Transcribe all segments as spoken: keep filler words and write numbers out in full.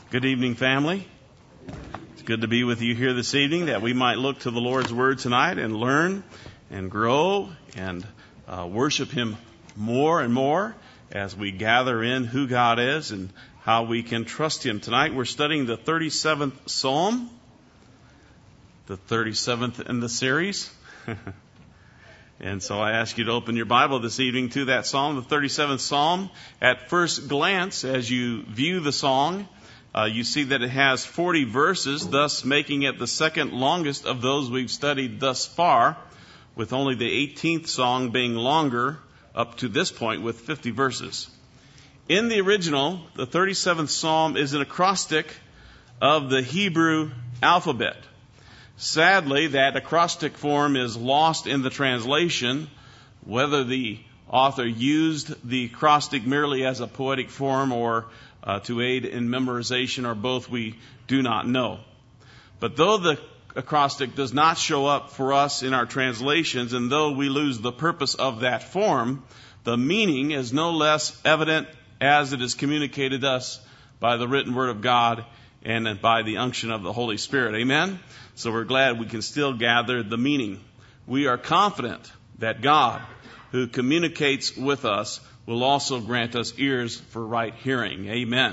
Good evening, family. It's good to be with you here this evening, that we might look to the Lord's Word tonight and learn and grow and uh, worship Him more and more as we gather in who God is and how we can trust Him. Tonight we're studying the thirty-seventh Psalm, the thirty-seventh in the series. And so I ask you to open your Bible this evening to that Psalm, the thirty-seventh Psalm. At first glance, as you view the song, Uh, you see that it has forty verses, thus making it the second longest of those we've studied thus far, with only the eighteenth song being longer up to this point with fifty verses. In the original, the thirty-seventh Psalm is an acrostic of the Hebrew alphabet. Sadly, that acrostic form is lost in the translation. Whether the author used the acrostic merely as a poetic form or Uh, to aid in memorization, or both, we do not know. But though the acrostic does not show up for us in our translations, and though we lose the purpose of that form, the meaning is no less evident as it is communicated to us by the written Word of God and by the unction of the Holy Spirit. Amen? So we're glad we can still gather the meaning. We are confident that God, who communicates with us, will also grant us ears for right hearing. Amen.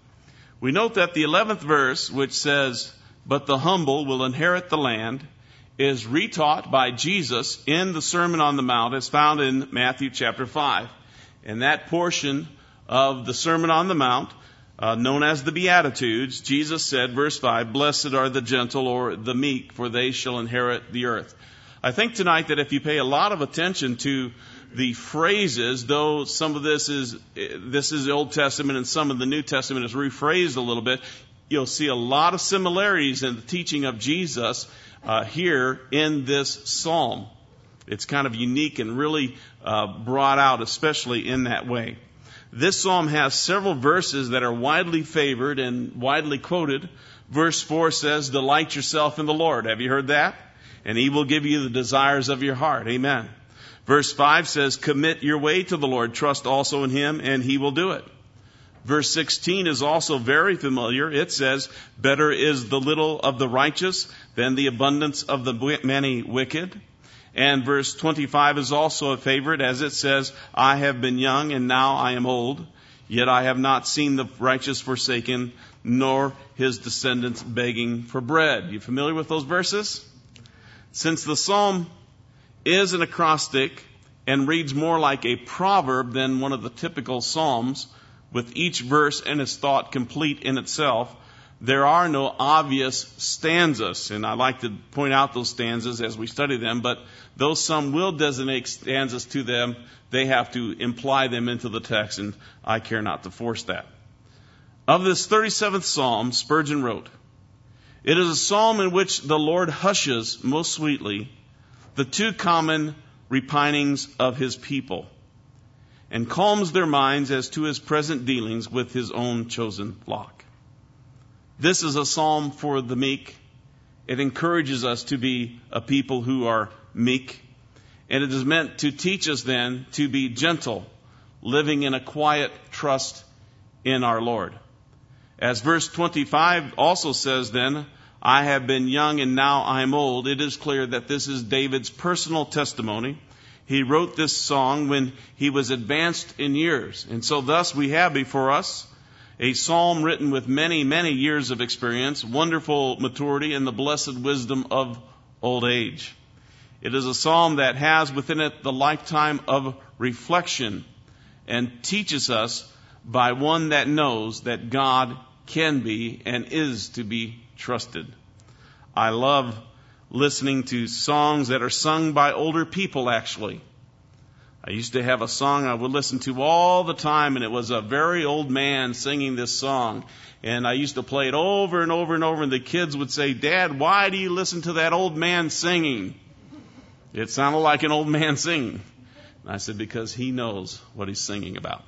We note that the eleventh verse, which says, "But the humble will inherit the land," is retaught by Jesus in the Sermon on the Mount, as found in Matthew chapter five. In that portion of the Sermon on the Mount, uh, known as the Beatitudes, Jesus said, verse five, "Blessed are the gentle," or the meek, "for they shall inherit the earth." I think tonight that if you pay a lot of attention to the phrases, though some of this is this is the Old Testament and some of the New Testament is rephrased a little bit, you'll see a lot of similarities in the teaching of Jesus uh, here in this psalm. It's kind of unique and really uh, brought out, especially in that way. This psalm has several verses that are widely favored and widely quoted. Verse four says, "Delight yourself in the Lord." Have you heard that? "And He will give you the desires of your heart." Amen. Verse five says, "Commit your way to the Lord, trust also in Him, and He will do it." Verse sixteen is also very familiar. It says, "Better is the little of the righteous than the abundance of the many wicked." And verse twenty-five is also a favorite, as it says, "I have been young, and now I am old, yet I have not seen the righteous forsaken, nor his descendants begging for bread." You familiar with those verses? Since the psalm is an acrostic and reads more like a proverb than one of the typical psalms, with each verse and its thought complete in itself, there are no obvious stanzas. And I like to point out those stanzas as we study them, but though some will designate stanzas to them, they have to imply them into the text, and I care not to force that. Of this thirty-seventh Psalm, Spurgeon wrote, "It is a psalm in which the Lord hushes most sweetly the too common repinings of His people, and calms their minds as to His present dealings with His own chosen flock." This is a psalm for the meek. It encourages us to be a people who are meek, and it is meant to teach us then to be gentle, living in a quiet trust in our Lord. As verse twenty-five also says then, "I have been young and now I am old," it is clear that this is David's personal testimony. He wrote this song when he was advanced in years. And so thus we have before us a psalm written with many, many years of experience, wonderful maturity, and the blessed wisdom of old age. It is a psalm that has within it the lifetime of reflection and teaches us by one that knows that God can be and is to be trusted. I love listening to songs that are sung by older people, actually. I used to have a song I would listen to all the time, and it was a very old man singing this song. And I used to play it over and over and over, and the kids would say, "Dad, why do you listen to that old man singing?" It sounded like an old man singing. And I said, "Because he knows what he's singing about."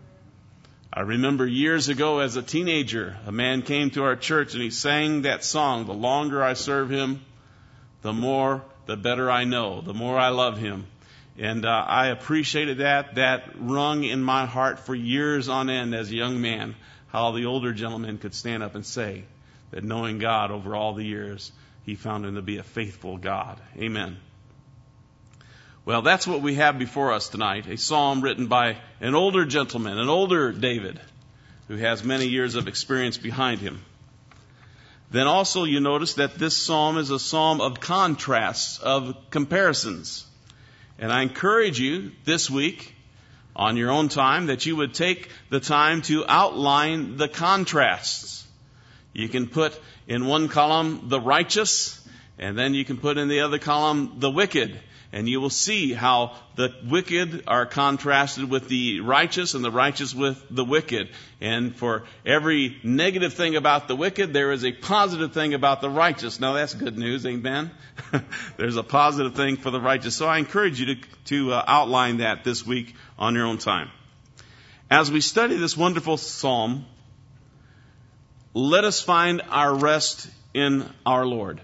I remember years ago as a teenager, a man came to our church and he sang that song, "The longer I serve Him, the more, the better I know, the more I love Him." And uh, I appreciated that. That rung in my heart for years on end as a young man, how the older gentleman could stand up and say that knowing God over all the years, he found him to be a faithful God. Amen. Well, that's what we have before us tonight, a psalm written by an older gentleman, an older David, who has many years of experience behind him. Then also you notice that this psalm is a psalm of contrasts, of comparisons. And I encourage you this week, on your own time, that you would take the time to outline the contrasts. You can put in one column the righteous, and then you can put in the other column the wicked. And you will see how the wicked are contrasted with the righteous and the righteous with the wicked. And for every negative thing about the wicked, there is a positive thing about the righteous. Now that's good news, amen? There's a positive thing for the righteous. So I encourage you to, to uh, outline that this week on your own time. As we study this wonderful psalm, let us find our rest in our Lord.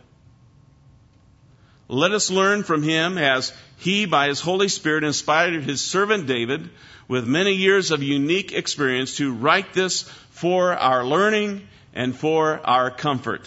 Let us learn from him as he, by his Holy Spirit, inspired his servant David with many years of unique experience to write this for our learning and for our comfort.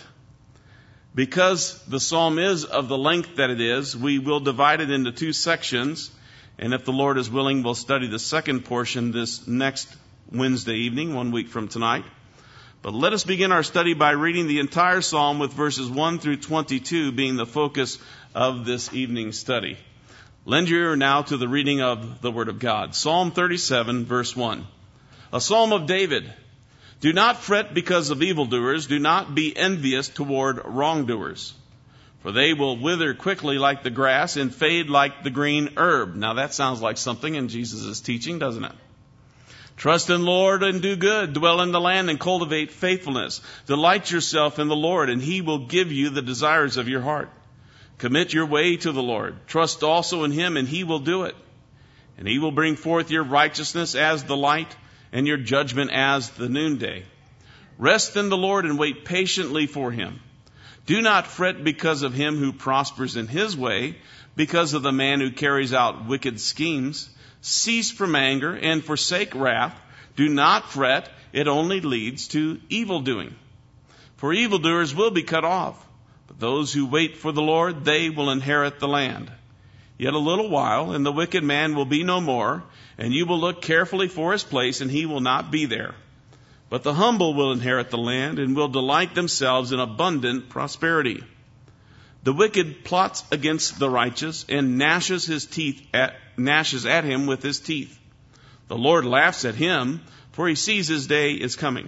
Because the psalm is of the length that it is, we will divide it into two sections. And if the Lord is willing, we'll study the second portion this next Wednesday evening, one week from tonight. But let us begin our study by reading the entire psalm with verses one through twenty-two being the focus of this evening's study. Lend your ear now to the reading of the Word of God. Psalm thirty-seven, verse one. A psalm of David. Do not fret because of evildoers. Do not be envious toward wrongdoers. For they will wither quickly like the grass and fade like the green herb. Now that sounds like something in Jesus' teaching, doesn't it? Trust in the Lord and do good. Dwell in the land and cultivate faithfulness. Delight yourself in the Lord, and he will give you the desires of your heart. Commit your way to the Lord. Trust also in him, and he will do it. And he will bring forth your righteousness as the light, and your judgment as the noonday. Rest in the Lord and wait patiently for him. Do not fret because of him who prospers in his way, because of the man who carries out wicked schemes. Cease from anger and forsake wrath. Do not fret. It only leads to evil doing. For evildoers will be cut off. But those who wait for the Lord, they will inherit the land. Yet a little while, and the wicked man will be no more, and you will look carefully for his place, and he will not be there. But the humble will inherit the land, and will delight themselves in abundant prosperity. The wicked plots against the righteous, and gnashes his teeth at gnashes at him with his teeth. The Lord laughs at him, for he sees his day is coming.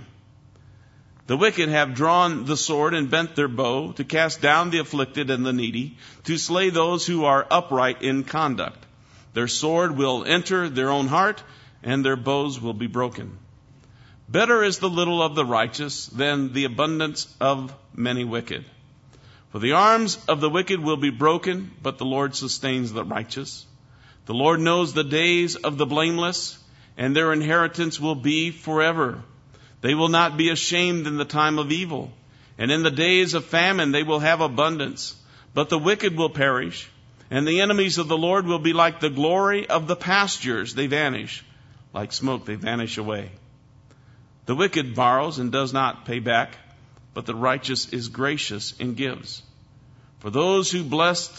The wicked have drawn the sword and bent their bow to cast down the afflicted and the needy, to slay those who are upright in conduct. Their sword will enter their own heart, and their bows will be broken. Better is the little of the righteous than the abundance of many wicked. For the arms of the wicked will be broken, but the Lord sustains the righteous. The Lord knows the days of the blameless, and their inheritance will be forever. They will not be ashamed in the time of evil, and in the days of famine they will have abundance. But the wicked will perish, and the enemies of the Lord will be like the glory of the pastures. They vanish. Like smoke, they vanish away. The wicked borrows and does not pay back, but the righteous is gracious and gives. For those who blessed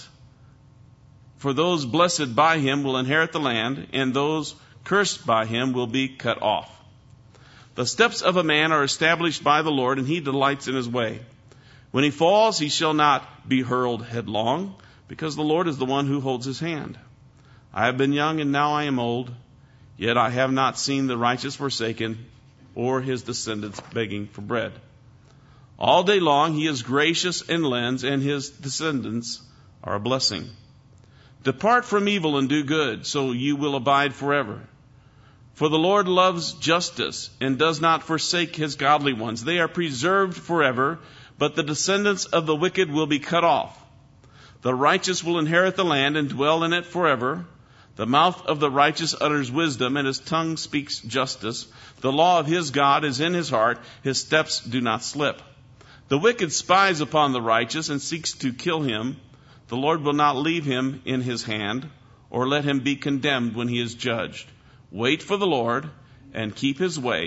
For those blessed by him will inherit the land, and those cursed by him will be cut off. The steps of a man are established by the Lord, and he delights in his way. When he falls, he shall not be hurled headlong, because the Lord is the one who holds his hand. I have been young, and now I am old, yet I have not seen the righteous forsaken, or his descendants begging for bread. All day long he is gracious and lends, and his descendants are a blessing. Depart from evil and do good, so you will abide forever. For the Lord loves justice and does not forsake his godly ones. They are preserved forever, but the descendants of the wicked will be cut off. The righteous will inherit the land and dwell in it forever. The mouth of the righteous utters wisdom, and his tongue speaks justice. The law of his God is in his heart. His steps do not slip. The wicked spies upon the righteous and seeks to kill him. The Lord will not leave him in his hand, or let him be condemned when he is judged. Wait for the Lord and keep his way,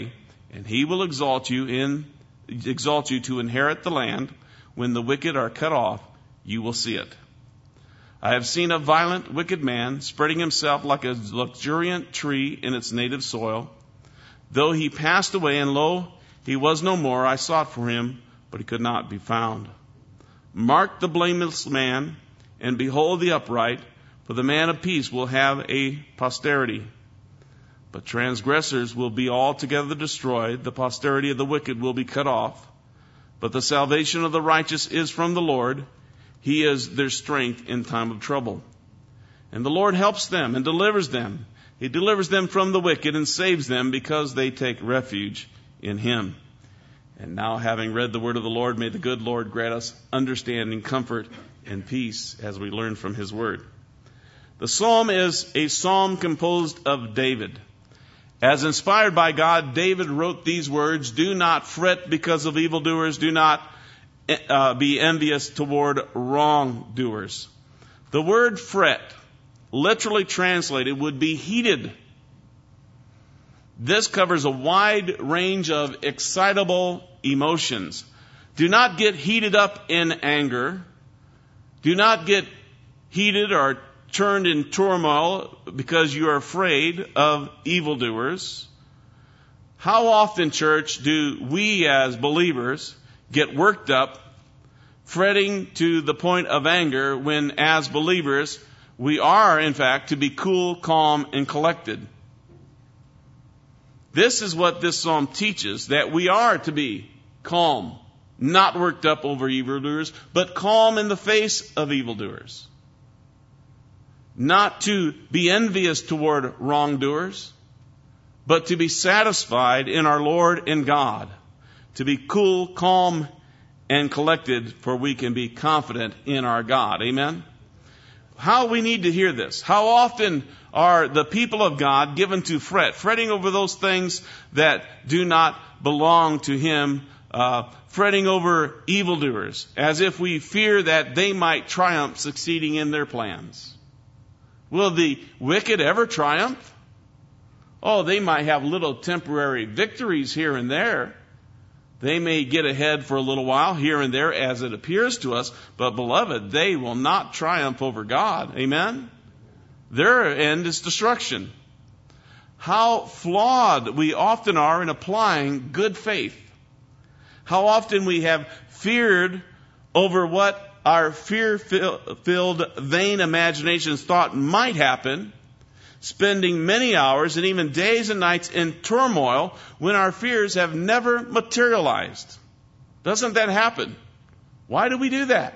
and he will exalt you in exalt you to inherit the land. When the wicked are cut off, you will see it. I have seen a violent, wicked man spreading himself like a luxuriant tree in its native soil. Though he passed away, and lo, he was no more, I sought for him, but he could not be found. Mark the blameless man, and behold the upright, for the man of peace will have a posterity. But transgressors will be altogether destroyed. The posterity of the wicked will be cut off. But the salvation of the righteous is from the Lord. He is their strength in time of trouble. And the Lord helps them and delivers them. He delivers them from the wicked and saves them because they take refuge in him. And now, having read the word of the Lord, may the good Lord grant us understanding, comfort, and peace as we learn from his word. The psalm is a psalm composed of David. As inspired by God, David wrote these words, "Do not fret because of evildoers. Do not uh, be envious toward wrongdoers." The word fret, literally translated, would be heated. This covers a wide range of excitable emotions. Do not get heated up in anger. Do not get heated or turned in turmoil because you are afraid of evildoers. How often, church, do we as believers get worked up, fretting to the point of anger, when as believers we are, in fact, to be cool, calm, and collected? This is what this psalm teaches, that we are to be calm, not worked up over evildoers, but calm in the face of evildoers. Not to be envious toward wrongdoers, but to be satisfied in our Lord and God. To be cool, calm, and collected, for we can be confident in our God. Amen? How we need to hear this. How often are the people of God given to fret, fretting over those things that do not belong to him, uh, fretting over evildoers, as if we fear that they might triumph, succeeding in their plans. Will the wicked ever triumph? Oh, they might have little temporary victories here and there. They may get ahead for a little while here and there as it appears to us, but beloved, they will not triumph over God. Amen? Their end is destruction. How flawed we often are in applying good faith. How often we have feared over what our fear-filled, vain imaginations thought might happen, spending many hours and even days and nights in turmoil when our fears have never materialized. Doesn't that happen? Why do we do that?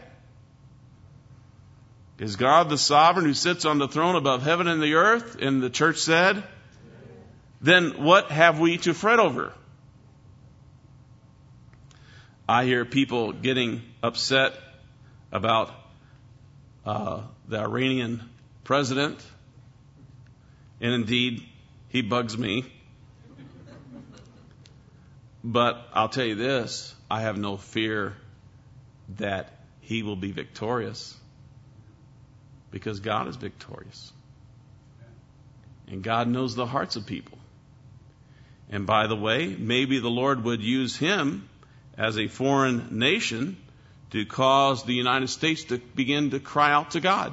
Is God the sovereign who sits on the throne above heaven and the earth? And the church said, then what have we to fret over? I hear people getting upset about uh, the Iranian president. And indeed, he bugs me. But I'll tell you this, I have no fear that he will be victorious, because God is victorious. And God knows the hearts of people. And by the way, maybe the Lord would use him as a foreign nation to cause the United States to begin to cry out to God.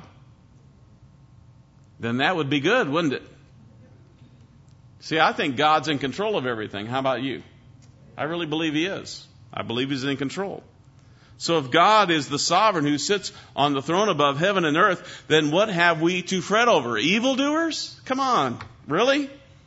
Then that would be good, wouldn't it? See, I think God's in control of everything. How about you? I really believe he is. I believe he's in control. So if God is the sovereign who sits on the throne above heaven and earth, then what have we to fret over? Evildoers? Come on. Really?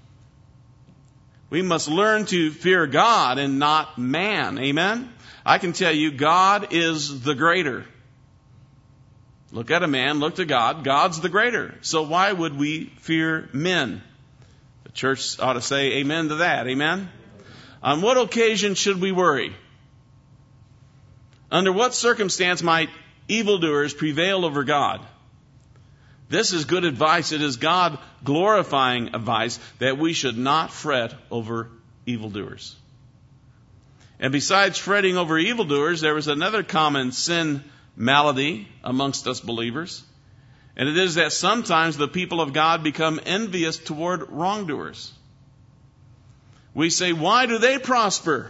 We must learn to fear God and not man. Amen? I can tell you, God is the greater. Look at a man, look to God. God's the greater. So why would we fear men? The church ought to say amen to that. Amen? On what occasion should we worry? Under what circumstance might evildoers prevail over God? This is good advice. It is God glorifying advice that we should not fret over evildoers. And besides fretting over evildoers, there is another common sin malady amongst us believers. And it is that sometimes the people of God become envious toward wrongdoers. We say, why do they prosper?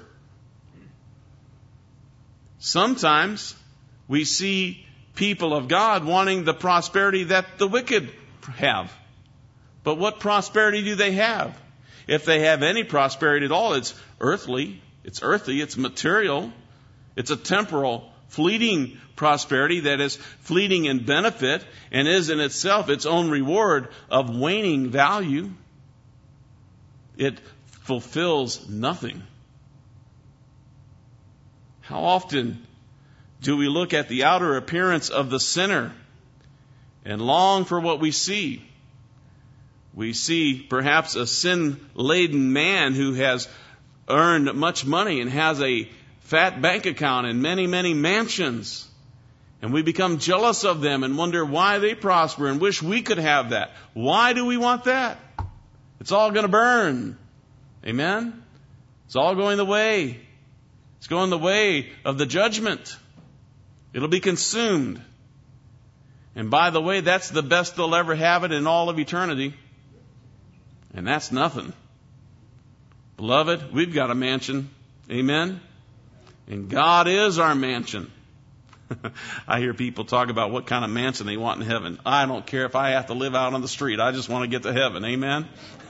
Sometimes we see people of God wanting the prosperity that the wicked have. But what prosperity do they have? If they have any prosperity at all, it's earthly, it's earthy, it's material, it's a temporal, fleeting prosperity that is fleeting in benefit and is in itself its own reward of waning value. It fulfills nothing. How often do we look at the outer appearance of the sinner and long for what we see? We see perhaps a sin-laden man who has earned much money and has a fat bank account and many, many mansions. And we become jealous of them and wonder why they prosper and wish we could have that. Why do we want that? It's all going to burn. Amen? It's all going the way. It's going the way of the judgment. It'll be consumed. And by the way, that's the best they'll ever have it in all of eternity. And that's nothing. Beloved, we've got a mansion. Amen? And God is our mansion. I hear people talk about what kind of mansion they want in heaven. I don't care if I have to live out on the street. I just want to get to heaven. Amen?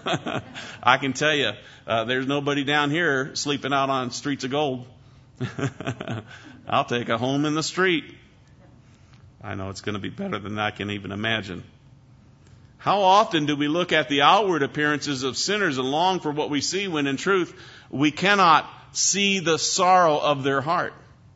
I can tell you, uh, there's nobody down here sleeping out on streets of gold. I'll take a home in the street. I know it's going to be better than I can even imagine. How often do we look at the outward appearances of sinners and long for what we see when in truth we cannot see the sorrow of their heart?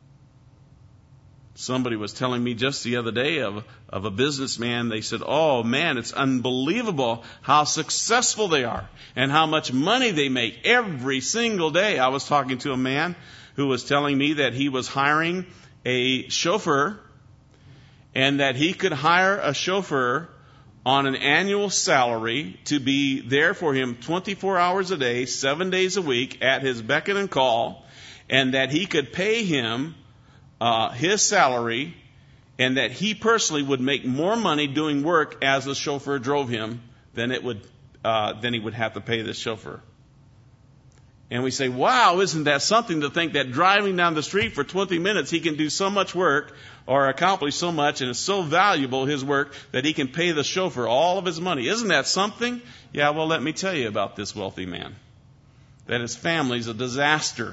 Somebody was telling me just the other day of, of a businessman. They said, oh man, it's unbelievable how successful they are and how much money they make every single day. I was talking to a man who was telling me that he was hiring a chauffeur and that he could hire a chauffeur on an annual salary to be there for him twenty-four hours a day, seven days a week at his beck and call, and that he could pay him uh, his salary, and that he personally would make more money doing work as the chauffeur drove him than it would uh, than he would have to pay this chauffeur. And we say, wow, isn't that something to think that driving down the street for twenty minutes he can do so much work or accomplish so much, and it's so valuable, his work, that he can pay the chauffeur all of his money. Isn't that something? Yeah, well, let me tell you about this wealthy man. That his family's a disaster.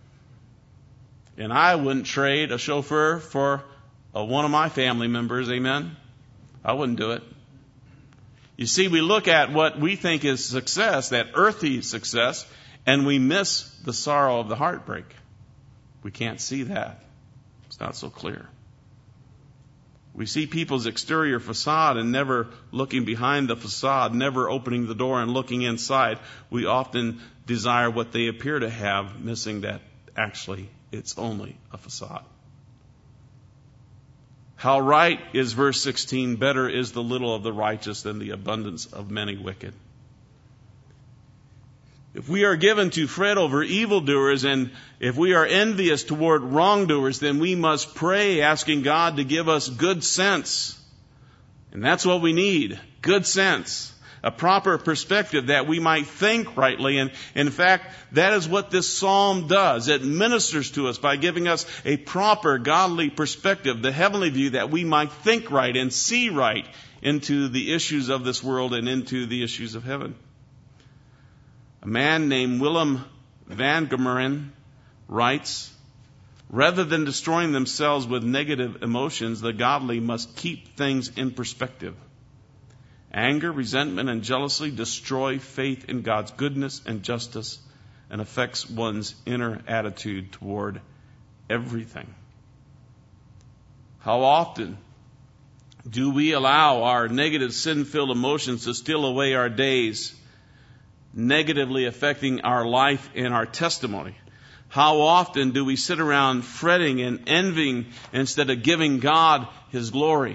And I wouldn't trade a chauffeur for uh, one of my family members, amen? I wouldn't do it. You see, we look at what we think is success, that earthly success, and we miss the sorrow of the heartbreak. We can't see that. It's not so clear. We see people's exterior facade and never looking behind the facade, never opening the door and looking inside. We often desire what they appear to have, missing that actually it's only a facade. How right is verse sixteen, better is the little of the righteous than the abundance of many wicked. If we are given to fret over evildoers and if we are envious toward wrongdoers, then we must pray asking God to give us good sense. And that's what we need, good sense, a proper perspective that we might think rightly. And in fact, that is what this psalm does. It ministers to us by giving us a proper godly perspective, the heavenly view, that we might think right and see right into the issues of this world and into the issues of heaven. A man named Willem van Gemeren writes, rather than destroying themselves with negative emotions, the godly must keep things in perspective. Anger, resentment, and jealousy destroy faith in God's goodness and justice and affects one's inner attitude toward everything. How often do we allow our negative sin-filled emotions to steal away our days, negatively affecting our life and our testimony? How often do we sit around fretting and envying instead of giving God His glory?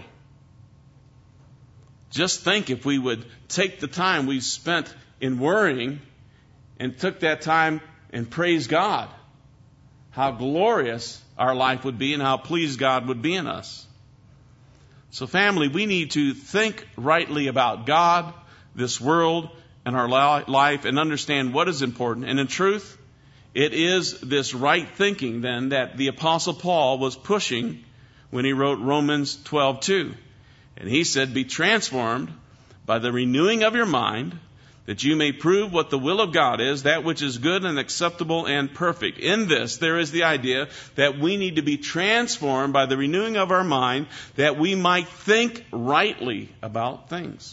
Just think if we would take the time we've spent in worrying and took that time and praise God, how glorious our life would be and how pleased God would be in us. So family, we need to think rightly about God, this world, in our life and understand what is important. And in truth, it is this right thinking then that the Apostle Paul was pushing when he wrote Romans twelve two. And he said, be transformed by the renewing of your mind, that you may prove what the will of God is, that which is good and acceptable and perfect. In this, there is the idea that we need to be transformed by the renewing of our mind, that we might think rightly about things.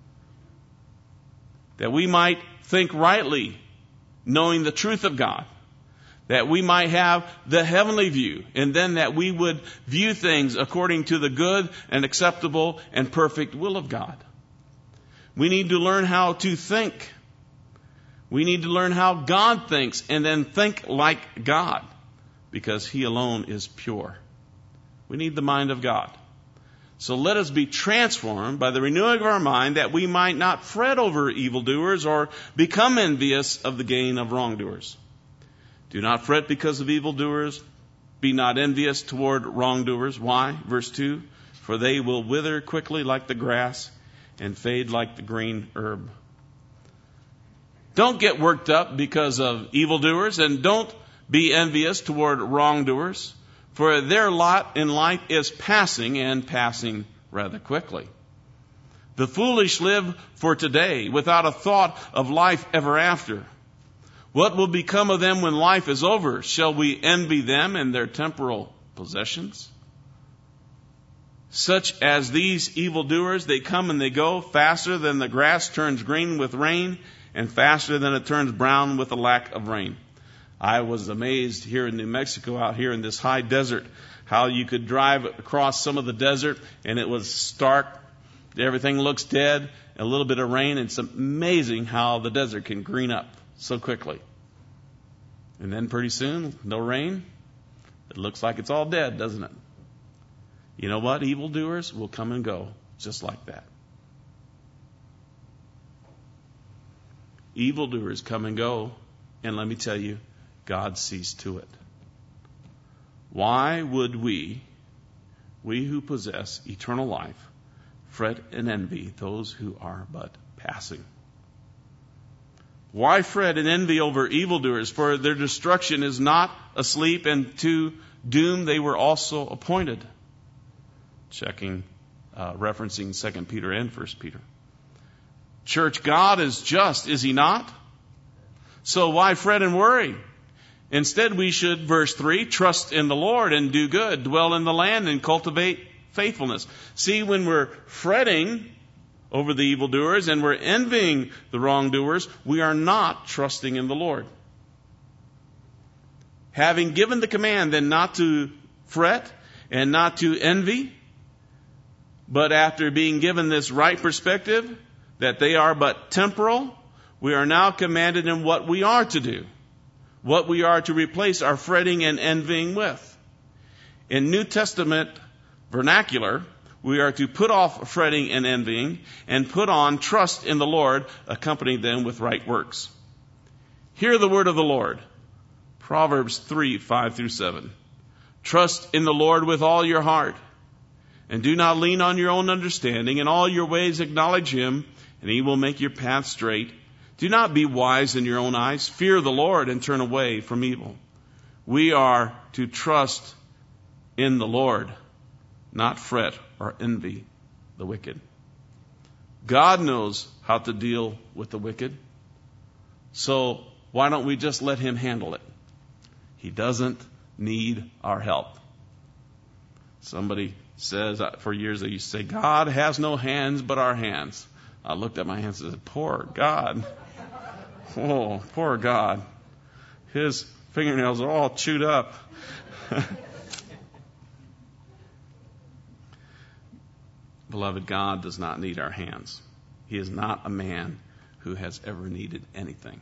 That we might think rightly, knowing the truth of God. That we might have the heavenly view, and then that we would view things according to the good and acceptable and perfect will of God. We need to learn how to think. We need to learn how God thinks and then think like God, because He alone is pure. We need the mind of God. So let us be transformed by the renewing of our mind, that we might not fret over evildoers or become envious of the gain of wrongdoers. Do not fret because of evildoers. Be not envious toward wrongdoers. Why? Verse two, for they will wither quickly like the grass and fade like the green herb. Don't get worked up because of evildoers, and don't be envious toward wrongdoers, for their lot in life is passing, and passing rather quickly. The foolish live for today without a thought of life ever after. What will become of them when life is over? Shall we envy them in their temporal possessions? Such as these evildoers, they come and they go faster than the grass turns green with rain, and faster than it turns brown with the lack of rain. I was amazed here in New Mexico, out here in this high desert, how you could drive across some of the desert and it was stark. Everything looks dead, a little bit of rain. It's amazing how the desert can green up so quickly. And then pretty soon, no rain. It looks like it's all dead, doesn't it? You know what? Evildoers will come and go just like that. Evildoers come and go, and let me tell you, God sees to it. Why would we, we who possess eternal life, fret and envy those who are but passing? Why fret and envy over evildoers? For their destruction is not asleep, and to doom they were also appointed. Checking, uh, referencing Second Peter and First Peter. Church, God is just, is He not? So why fret and worry? Instead, we should, verse three, trust in the Lord and do good, dwell in the land and cultivate faithfulness. See, when we're fretting over the evildoers and we're envying the wrongdoers, we are not trusting in the Lord. Having given the command then not to fret and not to envy, but after being given this right perspective that they are but temporal, we are now commanded in what we are to do, what we are to replace our fretting and envying with. In New Testament vernacular, we are to put off fretting and envying and put on trust in the Lord, accompanying them with right works. Hear the word of the Lord. Proverbs three, five through seven. Trust in the Lord with all your heart, and do not lean on your own understanding. In all your ways acknowledge Him, and He will make your path straight. Do not be wise in your own eyes. Fear the Lord and turn away from evil. We are to trust in the Lord, not fret or envy the wicked. God knows how to deal with the wicked. So why don't we just let Him handle it? He doesn't need our help. Somebody says, for years they used to say, God has no hands but our hands. I looked at my hands and said, poor God. Oh, poor God. His fingernails are all chewed up. Beloved, God does not need our hands. He is not a man who has ever needed anything.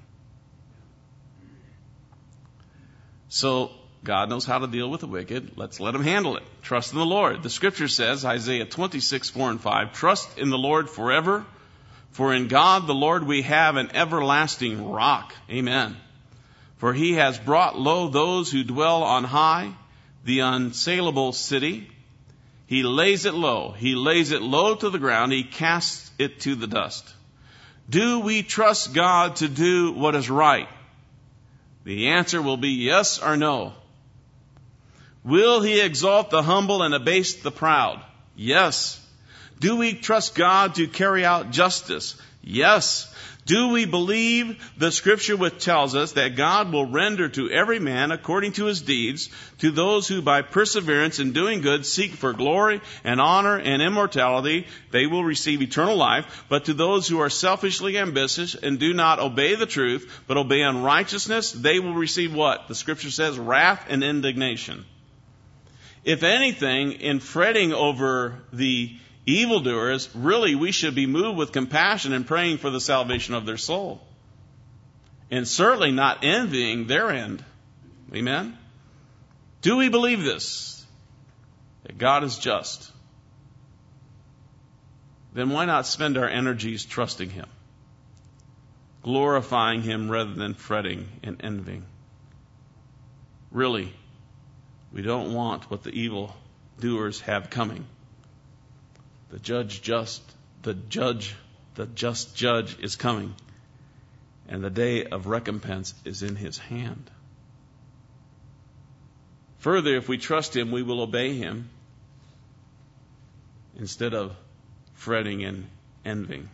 So God knows how to deal with the wicked. Let's let Him handle it. Trust in the Lord. The Scripture says, Isaiah twenty-six, four and five, trust in the Lord forever, for in God the Lord we have an everlasting rock. Amen. For He has brought low those who dwell on high, the unsaleable city. He lays it low. He lays it low to the ground. He casts it to the dust. Do we trust God to do what is right? The answer will be yes or no. Will He exalt the humble and abase the proud? Yes. Do we trust God to carry out justice? Yes. Do we believe the Scripture which tells us that God will render to every man according to his deeds, to those who by perseverance in doing good seek for glory and honor and immortality, they will receive eternal life, but to those who are selfishly ambitious and do not obey the truth, but obey unrighteousness, they will receive what? The Scripture says, wrath and indignation. If anything, in fretting over the evildoers, really we should be moved with compassion and praying for the salvation of their soul. And certainly not envying their end. Amen? Do we believe this? That God is just? Then why not spend our energies trusting Him? Glorifying Him rather than fretting and envying. Really, we don't want what the evildoers have coming. The judge just, the judge, the just judge is coming, and the day of recompense is in His hand. Further, if we trust Him, we will obey Him instead of fretting and envying.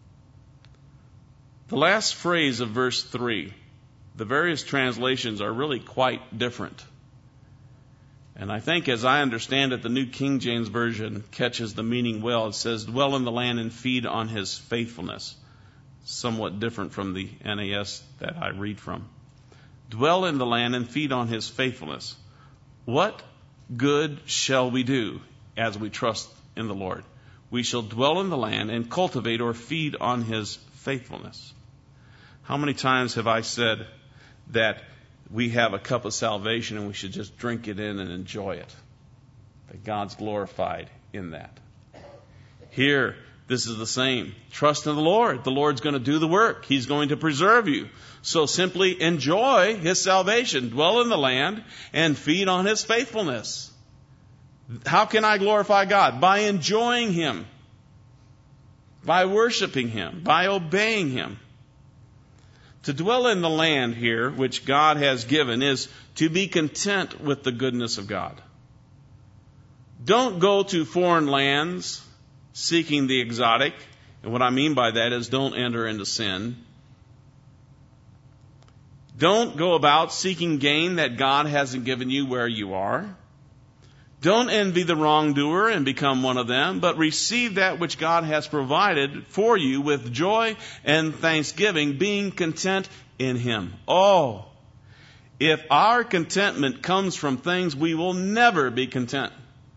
The last phrase of verse three, the various translations are really quite different. And I think, as I understand it, the New King James Version catches the meaning well. It says, dwell in the land and feed on His faithfulness. Somewhat different from the N A S that I read from. Dwell in the land and feed on His faithfulness. What good shall we do as we trust in the Lord? We shall dwell in the land and cultivate or feed on His faithfulness. How many times have I said that we have a cup of salvation and we should just drink it in and enjoy it? That God's glorified in that. Here, this is the same. Trust in the Lord. The Lord's going to do the work. He's going to preserve you. So simply enjoy His salvation. Dwell in the land and feed on His faithfulness. How can I glorify God? By enjoying Him. By worshiping Him. By obeying Him. To dwell in the land here, which God has given, is to be content with the goodness of God. Don't go to foreign lands seeking the exotic. And what I mean by that is don't enter into sin. Don't go about seeking gain that God hasn't given you where you are. Don't envy the wrongdoer and become one of them, but receive that which God has provided for you with joy and thanksgiving, being content in Him. Oh, if our contentment comes from things, we will never be content.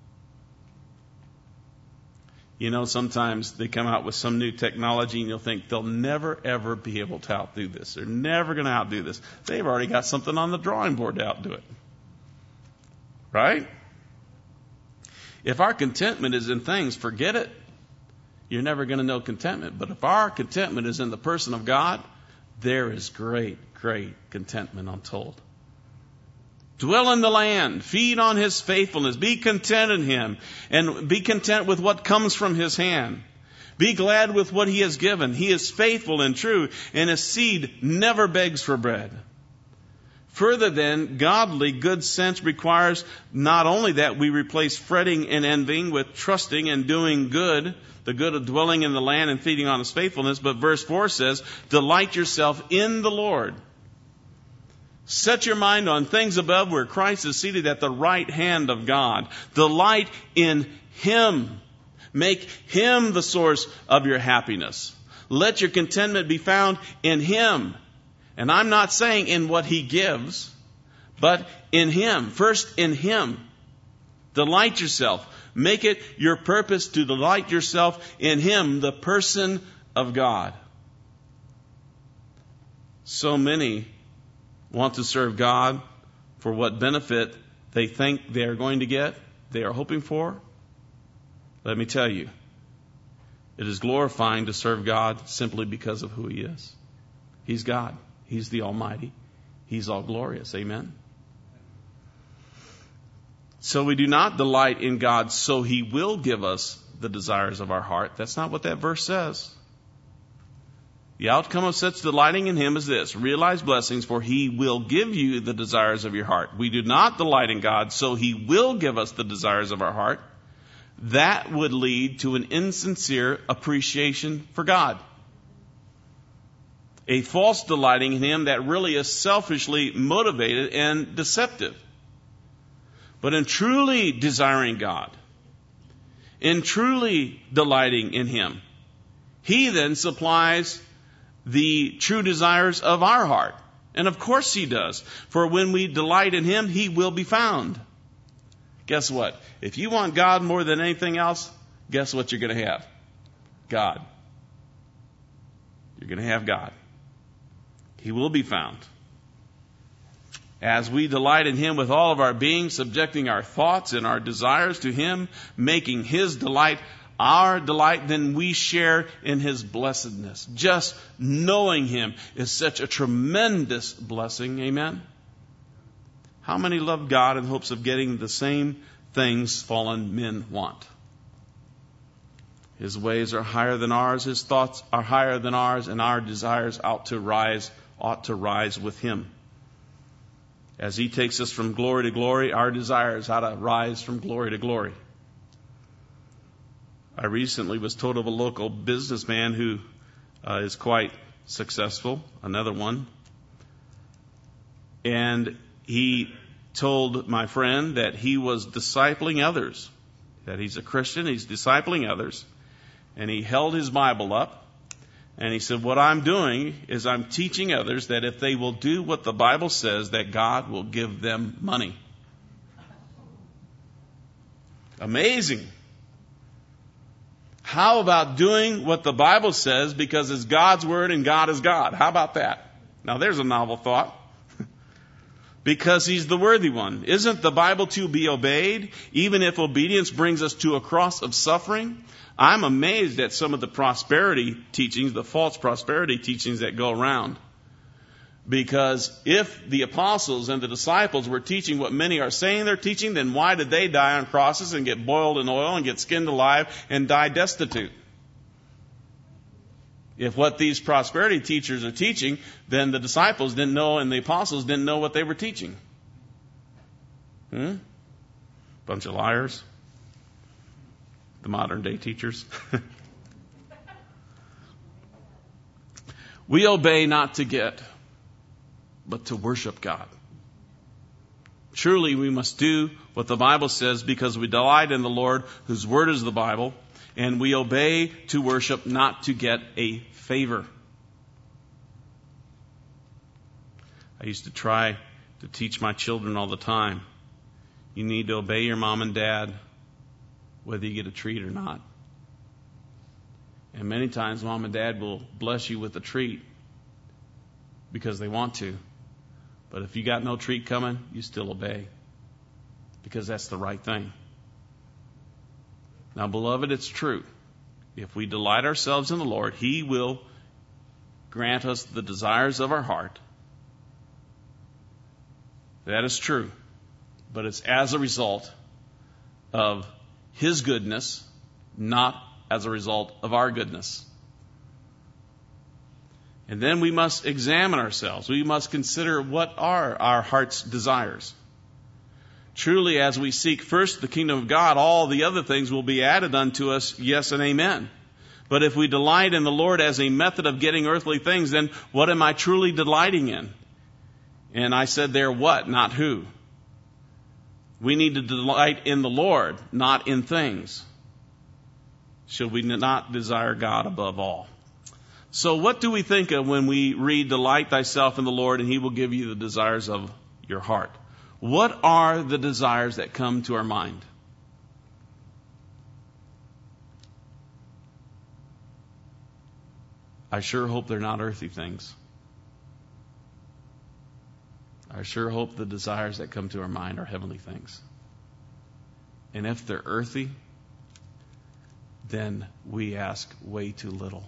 You know, sometimes they come out with some new technology and you'll think they'll never, ever be able to outdo this. They're never going to outdo this. They've already got something on the drawing board to outdo it. Right? If our contentment is in things, forget it. You're never going to know contentment. But if our contentment is in the person of God, there is great, great contentment, I'm told. Dwell in the land. Feed on His faithfulness. Be content in Him. And be content with what comes from His hand. Be glad with what He has given. He is faithful and true, and His seed never begs for bread. Further then, godly good sense requires not only that we replace fretting and envying with trusting and doing good, the good of dwelling in the land and feeding on His faithfulness, but verse four says, delight yourself in the Lord. Set your mind on things above where Christ is seated at the right hand of God. Delight in Him. Make Him the source of your happiness. Let your contentment be found in Him. And I'm not saying in what He gives, but in Him. First in Him. Delight yourself. Make it your purpose to delight yourself in Him, the person of God. So many want to serve God for what benefit they think they are going to get, they are hoping for. Let me tell you, it is glorifying to serve God simply because of who He is. He's God. He's the Almighty. He's all glorious. Amen. So we do not delight in God so He will give us the desires of our heart. That's not what that verse says. The outcome of such delighting in Him is this: realize blessings, for He will give you the desires of your heart. We do not delight in God, so He will give us the desires of our heart. That would lead to an insincere appreciation for God. A false delighting in Him that really is selfishly motivated and deceptive. But in truly desiring God, in truly delighting in Him, He then supplies the true desires of our heart. And of course He does. For when we delight in Him, He will be found. Guess what? If you want God more than anything else, guess what you're going to have? God. You're going to have God. He will be found. As we delight in Him with all of our being, subjecting our thoughts and our desires to Him, making His delight our delight, then we share in His blessedness. Just knowing Him is such a tremendous blessing. Amen? How many love God in hopes of getting the same things fallen men want? His ways are higher than ours, His thoughts are higher than ours, and our desires ought to rise, ought to rise with Him. As He takes us from glory to glory, our desires ought to rise from glory to glory. I recently was told of a local businessman who uh, is quite successful, another one. And he told my friend that he was discipling others, that he's a Christian, he's discipling others. And he held his Bible up, and he said, what I'm doing is I'm teaching others that if they will do what the Bible says, that God will give them money. Amazing. How about doing what the Bible says because it's God's Word and God is God? How about that? Now there's a novel thought. Because He's the worthy one. Isn't the Bible to be obeyed, even if obedience brings us to a cross of suffering? I'm amazed at some of the prosperity teachings, the false prosperity teachings that go around. Because if the apostles and the disciples were teaching what many are saying they're teaching, then why did they die on crosses and get boiled in oil and get skinned alive and die destitute? If what these prosperity teachers are teaching, then the disciples didn't know and the apostles didn't know what they were teaching. Hmm? Bunch of liars. The modern day teachers. We obey not to get, but to worship God. Truly, we must do what the Bible says because we delight in the Lord, whose word is the Bible, and we obey to worship, not to get a favor. I used to try to teach my children all the time, you need to obey your mom and dad, whether you get a treat or not. And many times mom and dad will bless you with a treat because they want to. But if you got no treat coming, you still obey because that's the right thing. Now, beloved, it's true. If we delight ourselves in the Lord, He will grant us the desires of our heart. That is true. But it's as a result of His goodness, not as a result of our goodness. And then we must examine ourselves. We must consider what are our heart's desires. Truly, as we seek first the kingdom of God, all the other things will be added unto us, yes and amen. But if we delight in the Lord as a method of getting earthly things, then what am I truly delighting in? And I said there, what, not who. We need to delight in the Lord, not in things. Should we not desire God above all? So what do we think of when we read, delight thyself in the Lord, and He will give you the desires of your heart? What are the desires that come to our mind? I sure hope they're not earthly things. I sure hope the desires that come to our mind are heavenly things. And if they're earthy, then we ask way too little.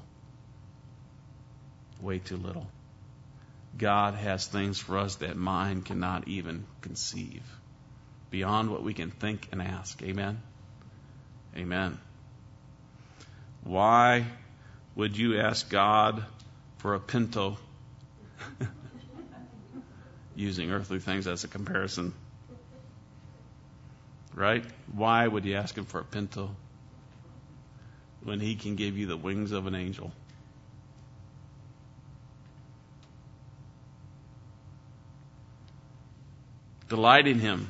Way too little. God has things for us that mind cannot even conceive. Beyond what we can think and ask. Amen? Amen. Why would you ask God for a Pinto. Using earthly things as a comparison. Right? Why would you ask him for a Pinto when he can give you the wings of an angel? Delight in him,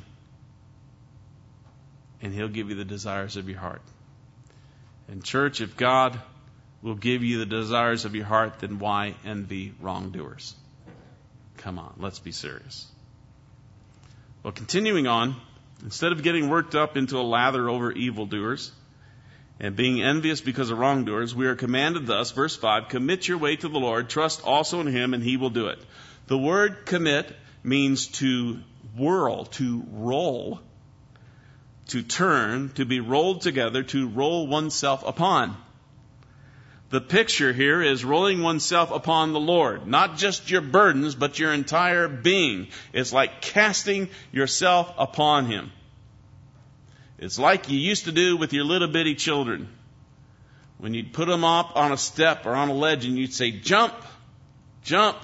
and he'll give you the desires of your heart. And church, if God will give you the desires of your heart, then why envy wrongdoers? Come on, let's be serious. Well, continuing on, instead of getting worked up into a lather over evildoers and being envious because of wrongdoers, we are commanded thus, verse five, commit your way to the Lord, trust also in him, and he will do it. The word commit means to whirl, to roll, to turn, to be rolled together, to roll oneself upon. The picture here is rolling oneself upon the Lord. Not just your burdens, but your entire being. It's like casting yourself upon him. It's like you used to do with your little bitty children. When you'd put them up on a step or on a ledge and you'd say, jump, jump.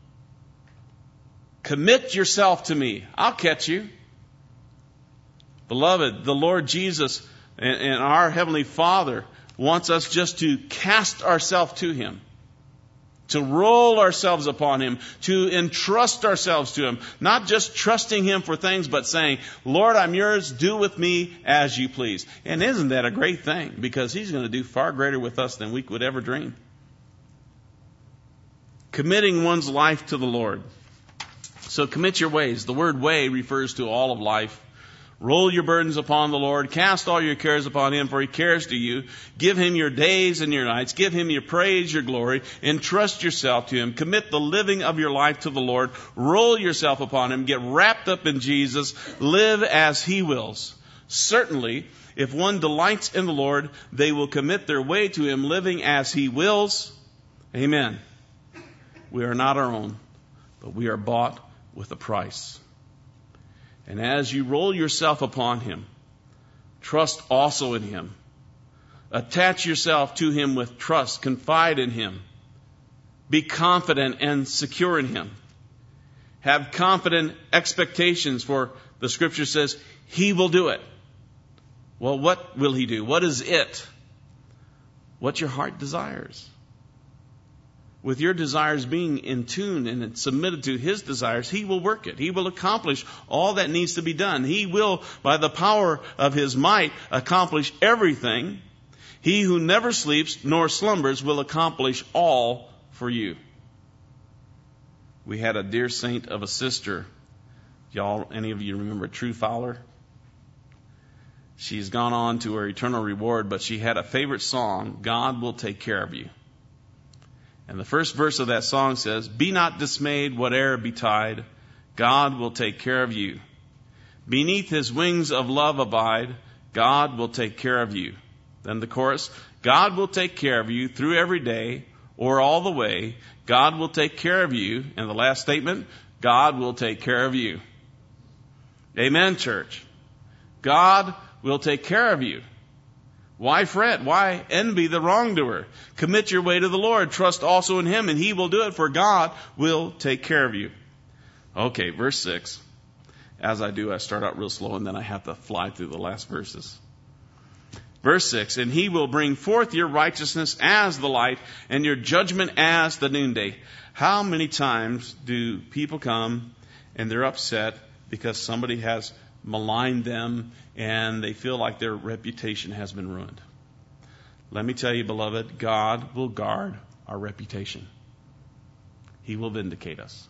Commit yourself to me. I'll catch you. Beloved, the Lord Jesus and, and our Heavenly Father wants us just to cast ourselves to him, to roll ourselves upon him, to entrust ourselves to him, not just trusting him for things, but saying, Lord, I'm yours, do with me as you please. And isn't that a great thing? Because he's going to do far greater with us than we could ever dream. Committing one's life to the Lord. So commit your ways. The word way refers to all of life. Roll your burdens upon the Lord. Cast all your cares upon him, for he cares to you. Give him your days and your nights. Give him your praise, your glory. Entrust yourself to him. Commit the living of your life to the Lord. Roll yourself upon him. Get wrapped up in Jesus. Live as he wills. Certainly, if one delights in the Lord, they will commit their way to him, living as he wills. Amen. We are not our own, but we are bought with a price. And as you roll yourself upon him, trust also in him. Attach yourself to him with trust. Confide in him. Be confident and secure in him. Have confident expectations, for the scripture says he will do it. Well, what will he do? What is it? What your heart desires. With your desires being in tune and submitted to his desires, he will work it. He will accomplish all that needs to be done. He will, by the power of his might, accomplish everything. He who never sleeps nor slumbers will accomplish all for you. We had a dear saint of a sister. Y'all, any of you remember True Fowler? She's gone on to her eternal reward, but she had a favorite song, God Will Take Care of You. And the first verse of that song says, be not dismayed, whate'er betide, God will take care of you. Beneath his wings of love abide, God will take care of you. Then the chorus, God will take care of you through every day or all the way. God will take care of you. And the last statement, God will take care of you. Amen, church. God will take care of you. Why fret? Why envy the wrongdoer? Commit your way to the Lord. Trust also in him, and he will do it, for God will take care of you. Okay, verse six. As I do, I start out real slow, and then I have to fly through the last verses. Verse six, and he will bring forth your righteousness as the light, and your judgment as the noonday. How many times do people come, and they're upset because somebody has maligned them, and they feel like their reputation has been ruined? Let me tell you, beloved, God will guard our reputation. He will vindicate us.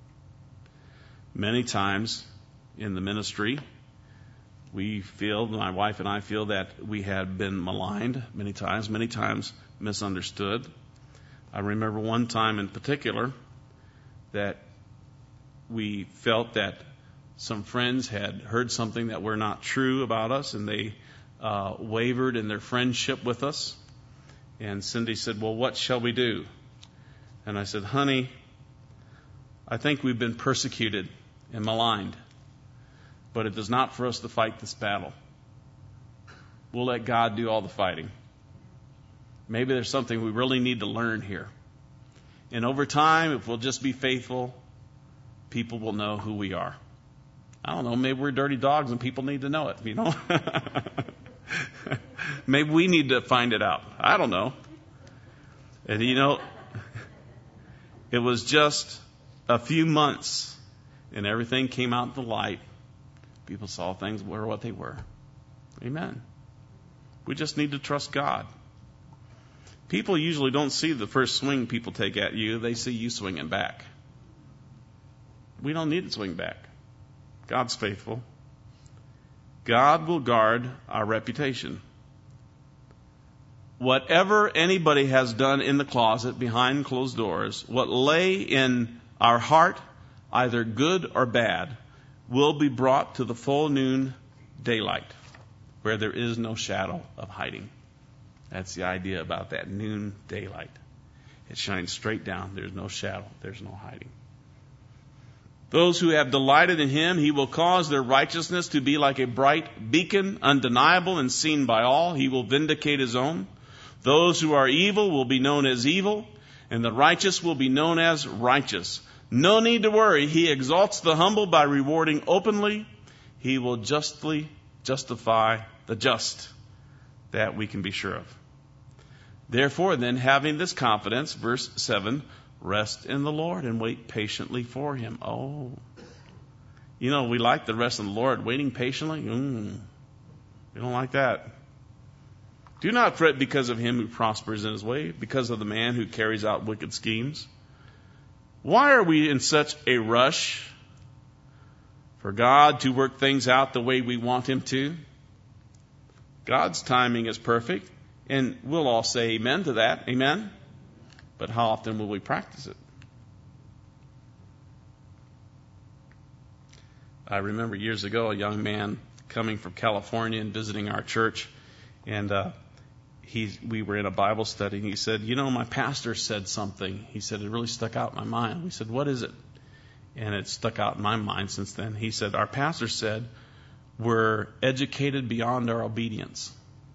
Many times in the ministry, we feel, my wife and I feel that we have been maligned many times, many times misunderstood. I remember one time in particular that we felt that some friends had heard something that were not true about us, and they uh, wavered in their friendship with us. And Cindy said, well, what shall we do? And I said, honey, I think we've been persecuted and maligned, but it is not for us to fight this battle. We'll let God do all the fighting. Maybe there's something we really need to learn here. And over time, if we'll just be faithful, people will know who we are. I don't know, maybe we're dirty dogs and people need to know it, you know? Maybe we need to find it out. I don't know. And you know, it was just a few months and everything came out to light. People saw things were what they were. Amen. We just need to trust God. People usually don't see the first swing people take at you. They see you swinging back. We don't need to swing back. God's faithful. God will guard our reputation. Whatever anybody has done in the closet behind closed doors, what lay in our heart, either good or bad, will be brought to the full noon daylight, where there is no shadow of hiding. That's the idea about that noon daylight. It shines straight down. There's no shadow. There's no hiding. Those who have delighted in him, he will cause their righteousness to be like a bright beacon, undeniable and seen by all. He will vindicate his own. Those who are evil will be known as evil, and the righteous will be known as righteous. No need to worry. He exalts the humble by rewarding openly. He will justly justify the just. That we can be sure of. Therefore, then, having this confidence, verse seven, rest in the Lord and wait patiently for him. Oh, you know, we like the rest in the Lord. Waiting patiently? Mm, we don't like that. Do not fret because of him who prospers in his way, because of the man who carries out wicked schemes. Why are we in such a rush for God to work things out the way we want him to? God's timing is perfect, and we'll all say amen to that. Amen? But how often will we practice it? I remember years ago a young man coming from California and visiting our church, and uh, he, we were in a Bible study, and he said, you know, my pastor said something. He said, it really stuck out in my mind. We said, what is it? And it stuck out in my mind since then. He said, our pastor said, we're educated beyond our obedience.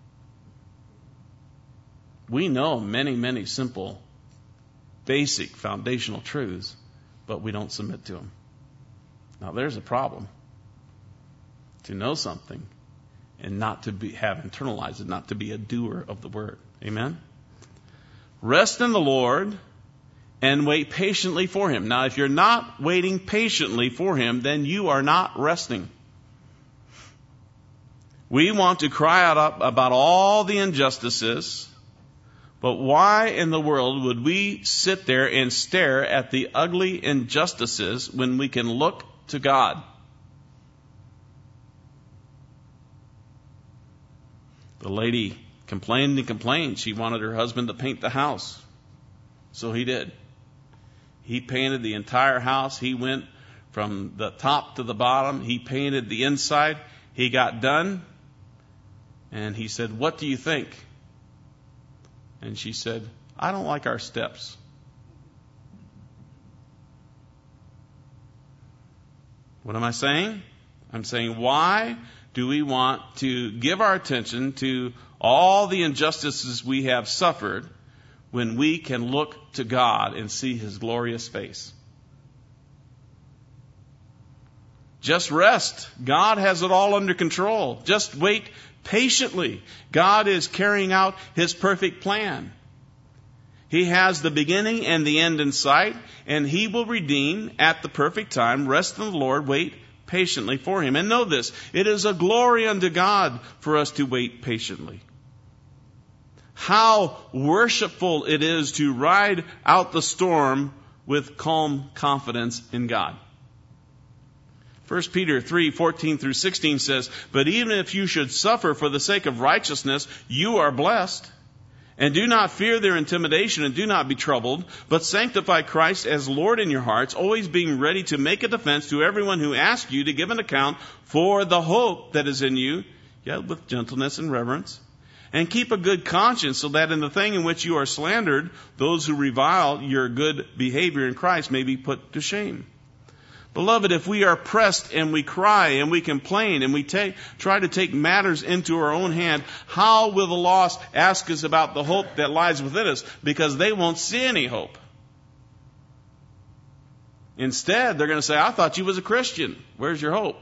We know many, many simple, basic, foundational truths, but we don't submit to them. Now, there's a problem. To know something and not to be, have internalized it, not to be a doer of the word. Amen? Rest in the Lord and wait patiently for him. Now, if you're not waiting patiently for him, then you are not resting. We want to cry out about all the injustices, but why in the world would we sit there and stare at the ugly injustices when we can look to God? The lady complained and complained. She wanted her husband to paint the house. So he did. He painted the entire house. He went from the top to the bottom. He painted the inside. He got done. And he said, what do you think? And she said, I don't like our steps. What am I saying? I'm saying, why do we want to give our attention to all the injustices we have suffered when we can look to God and see his glorious face? Just rest. God has it all under control. Just wait patiently. God is carrying out his perfect plan. He has the beginning and the end in sight, and he will redeem at the perfect time. Rest in the Lord. Wait patiently for him. And know this, it is a glory unto God for us to wait patiently. How worshipful it is to ride out the storm with calm confidence in God. First Peter three, fourteen through sixteen says, but even if you should suffer for the sake of righteousness, you are blessed. And do not fear their intimidation, and do not be troubled, but sanctify Christ as Lord in your hearts, always being ready to make a defense to everyone who asks you to give an account for the hope that is in you, yet with gentleness and reverence. And keep a good conscience, so that in the thing in which you are slandered, those who revile your good behavior in Christ may be put to shame. Beloved, if we are pressed and we cry and we complain and we take, try to take matters into our own hand, how will the lost ask us about the hope that lies within us? Because they won't see any hope. Instead, they're going to say, I thought you was a Christian. Where's your hope?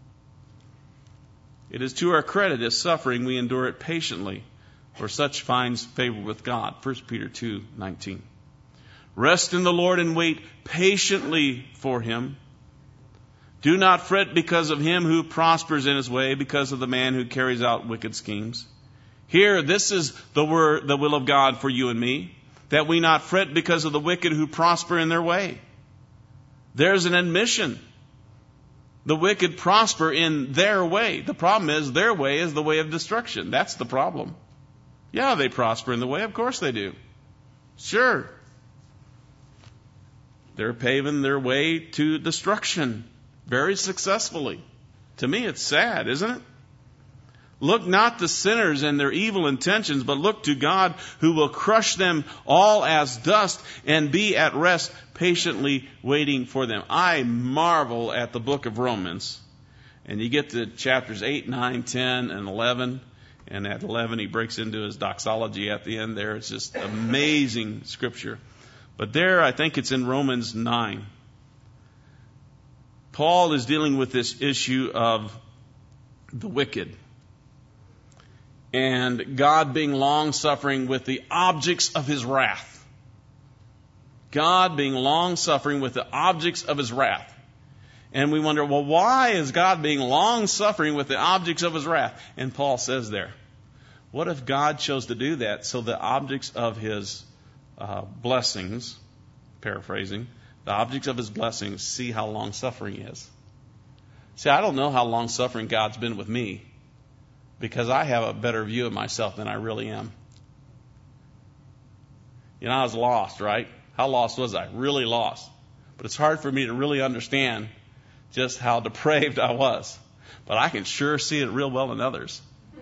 It is to our credit, if suffering, we endure it patiently, for such finds favor with God. First Peter two nineteen. Rest in the Lord and wait patiently for him. Do not fret because of him who prospers in his way, because of the man who carries out wicked schemes. Here, this is the word, the will of God for you and me, that we not fret because of the wicked who prosper in their way. There's an admission. The wicked prosper in their way. The problem is their way is the way of destruction. That's the problem. Yeah, they prosper in the way. Of course they do. Sure. They're paving their way to destruction very successfully. To me, it's sad, isn't it? Look not to sinners and their evil intentions, but look to God who will crush them all as dust and be at rest, patiently waiting for them. I marvel at the book of Romans. And you get to chapters eight, nine, ten, and eleven. And at eleven, he breaks into his doxology at the end there. It's just amazing scripture. But there, I think it's in Romans nine. Paul is dealing with this issue of the wicked. And God being long-suffering with the objects of his wrath. God being long-suffering with the objects of his wrath. And we wonder, well, why is God being long-suffering with the objects of his wrath? And Paul says there, what if God chose to do that so the objects of his uh, blessings, paraphrasing, the objects of his blessings see how long-suffering he is? See, I don't know how long-suffering God's been with me, because I have a better view of myself than I really am. You know, I was lost, right? How lost was I? Really lost. But it's hard for me to really understand just how depraved I was. But I can sure see it real well in others.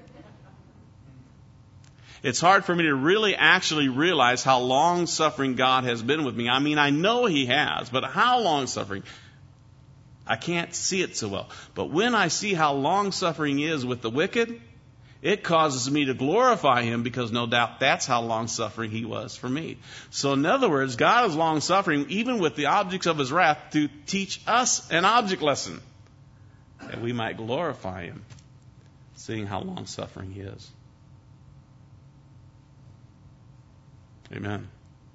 It's hard for me to really actually realize how long-suffering God has been with me. I mean, I know he has, but how long-suffering? I can't see it so well. But when I see how long-suffering he is with the wicked, it causes me to glorify him, because no doubt that's how long-suffering he was for me. So in other words, God is long-suffering even with the objects of his wrath to teach us an object lesson, that we might glorify him, seeing how long-suffering he is. Amen.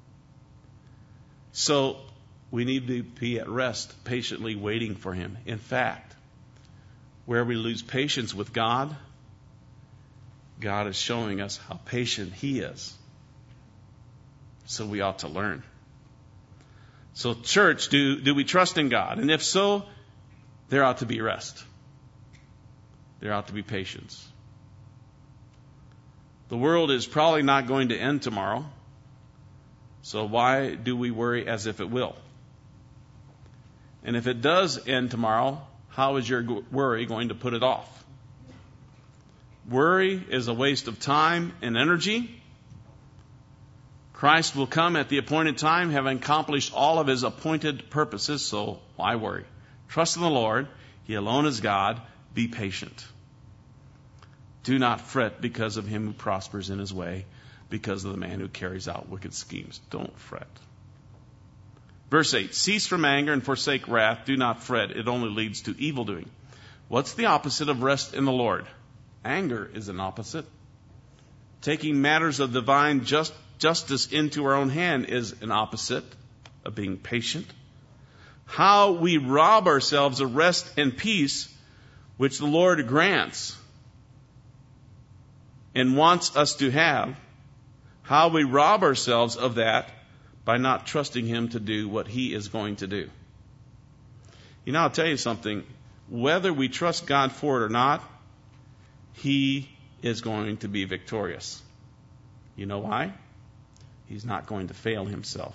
So we need to be at rest, patiently waiting for him. In fact, where we lose patience with God, God is showing us how patient he is. So we ought to learn. So church, do, do we trust in God? And if so, there ought to be rest. There ought to be patience. The world is probably not going to end tomorrow. So why do we worry as if it will? And if it does end tomorrow, how is your worry going to put it off? Worry is a waste of time and energy. Christ will come at the appointed time, having accomplished all of his appointed purposes, so why worry? Trust in the Lord. He alone is God. Be patient. Do not fret because of him who prospers in his way, because of the man who carries out wicked schemes. Don't fret. Verse eight, cease from anger and forsake wrath. Do not fret. It only leads to evil doing. What's the opposite of rest in the Lord? Anger is an opposite. Taking matters of divine just, justice into our own hand is an opposite of being patient. How we rob ourselves of rest and peace, which the Lord grants and wants us to have, how we rob ourselves of that by not trusting him to do what he is going to do. You know, I'll tell you something. Whether we trust God for it or not, he is going to be victorious. You know why? He's not going to fail himself.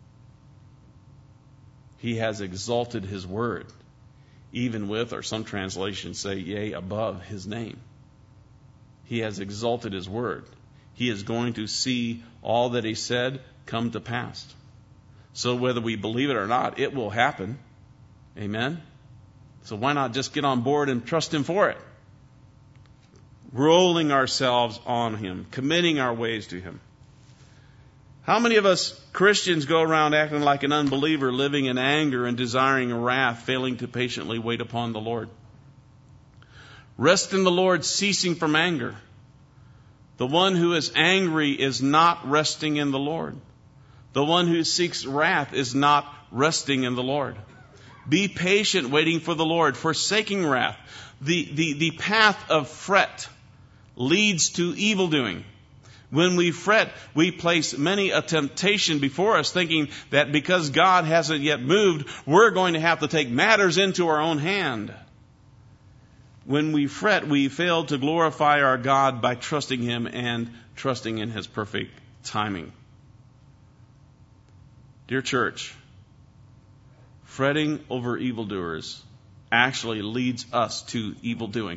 He has exalted his word, even with, or some translations say, yea, above his name. He has exalted his word. He is going to see all that he said come to pass. So whether we believe it or not, it will happen. Amen? So why not just get on board and trust him for it? Rolling ourselves on him, committing our ways to him. How many of us Christians go around acting like an unbeliever, living in anger and desiring wrath, failing to patiently wait upon the Lord? Rest in the Lord, ceasing from anger. The one who is angry is not resting in the Lord. The one who seeks wrath is not resting in the Lord. Be patient, waiting for the Lord, forsaking wrath. The, the, the path of fret leads to evil doing. When we fret, we place many a temptation before us, thinking that because God hasn't yet moved, we're going to have to take matters into our own hand. When we fret, we fail to glorify our God by trusting Him and trusting in His perfect timing. Dear church, fretting over evildoers actually leads us to evil doing.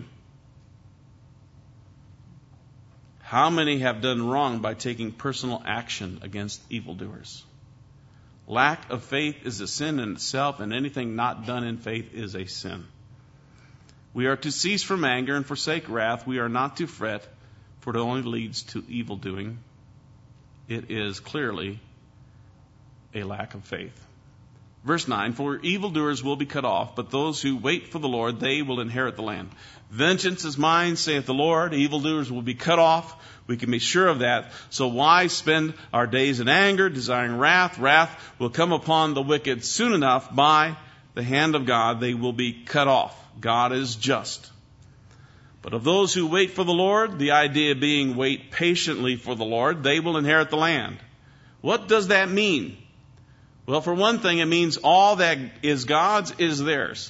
How many have done wrong by taking personal action against evildoers? Lack of faith is a sin in itself, and anything not done in faith is a sin. We are to cease from anger and forsake wrath. We are not to fret, for it only leads to evil doing. It is clearly a lack of faith. Verse nine, for evildoers will be cut off, but those who wait for the Lord, they will inherit the land. Vengeance is mine, saith the Lord. Evildoers will be cut off. We can be sure of that. So why spend our days in anger, desiring wrath? Wrath will come upon the wicked soon enough by the hand of God. They will be cut off. God is just. But of those who wait for the Lord, the idea being wait patiently for the Lord, they will inherit the land. What does that mean? Well, for one thing, it means all that is God's is theirs.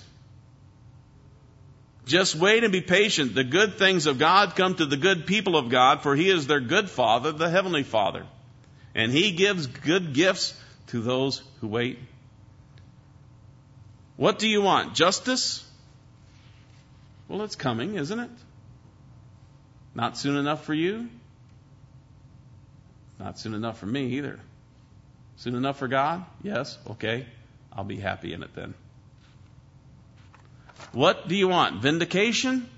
Just wait and be patient. The good things of God come to the good people of God, for He is their good Father, the Heavenly Father. And He gives good gifts to those who wait. What do you want? Justice? Well, it's coming, isn't it? Not soon enough for you? Not soon enough for me either. Soon enough for God? Yes. Okay. I'll be happy in it then. What do you want? Vindication?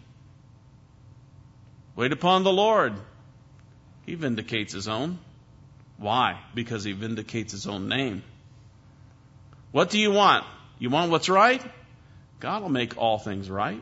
Wait upon the Lord. He vindicates His own. Why? Because He vindicates His own name. What do you want? You want what's right? God will make all things right.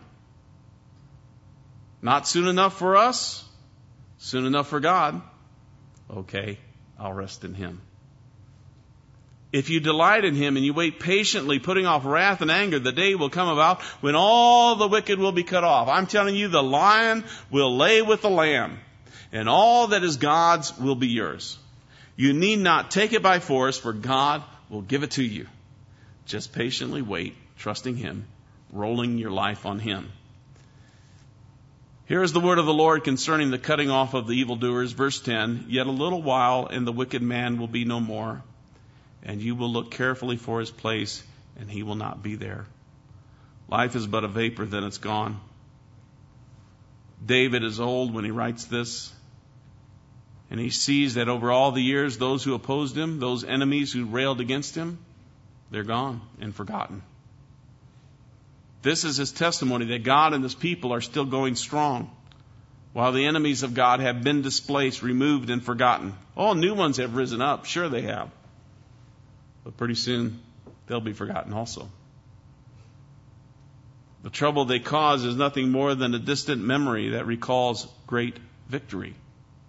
Not soon enough for us? Soon enough for God? Okay. I'll rest in Him. If you delight in Him and you wait patiently, putting off wrath and anger, the day will come about when all the wicked will be cut off. I'm telling you, the lion will lay with the lamb, and all that is God's will be yours. You need not take it by force, for God will give it to you. Just patiently wait, trusting Him, rolling your life on Him. Here is the word of the Lord concerning the cutting off of the evildoers. Verse ten, yet a little while, and the wicked man will be no more. And you will look carefully for his place, and he will not be there. Life is but a vapor, then it's gone. David is old when he writes this, and he sees that over all the years, those who opposed him, those enemies who railed against him, they're gone and forgotten. This is his testimony that God and His people are still going strong, while the enemies of God have been displaced, removed, and forgotten. All new ones have risen up. Sure they have. But pretty soon, they'll be forgotten also. The trouble they cause is nothing more than a distant memory that recalls great victory.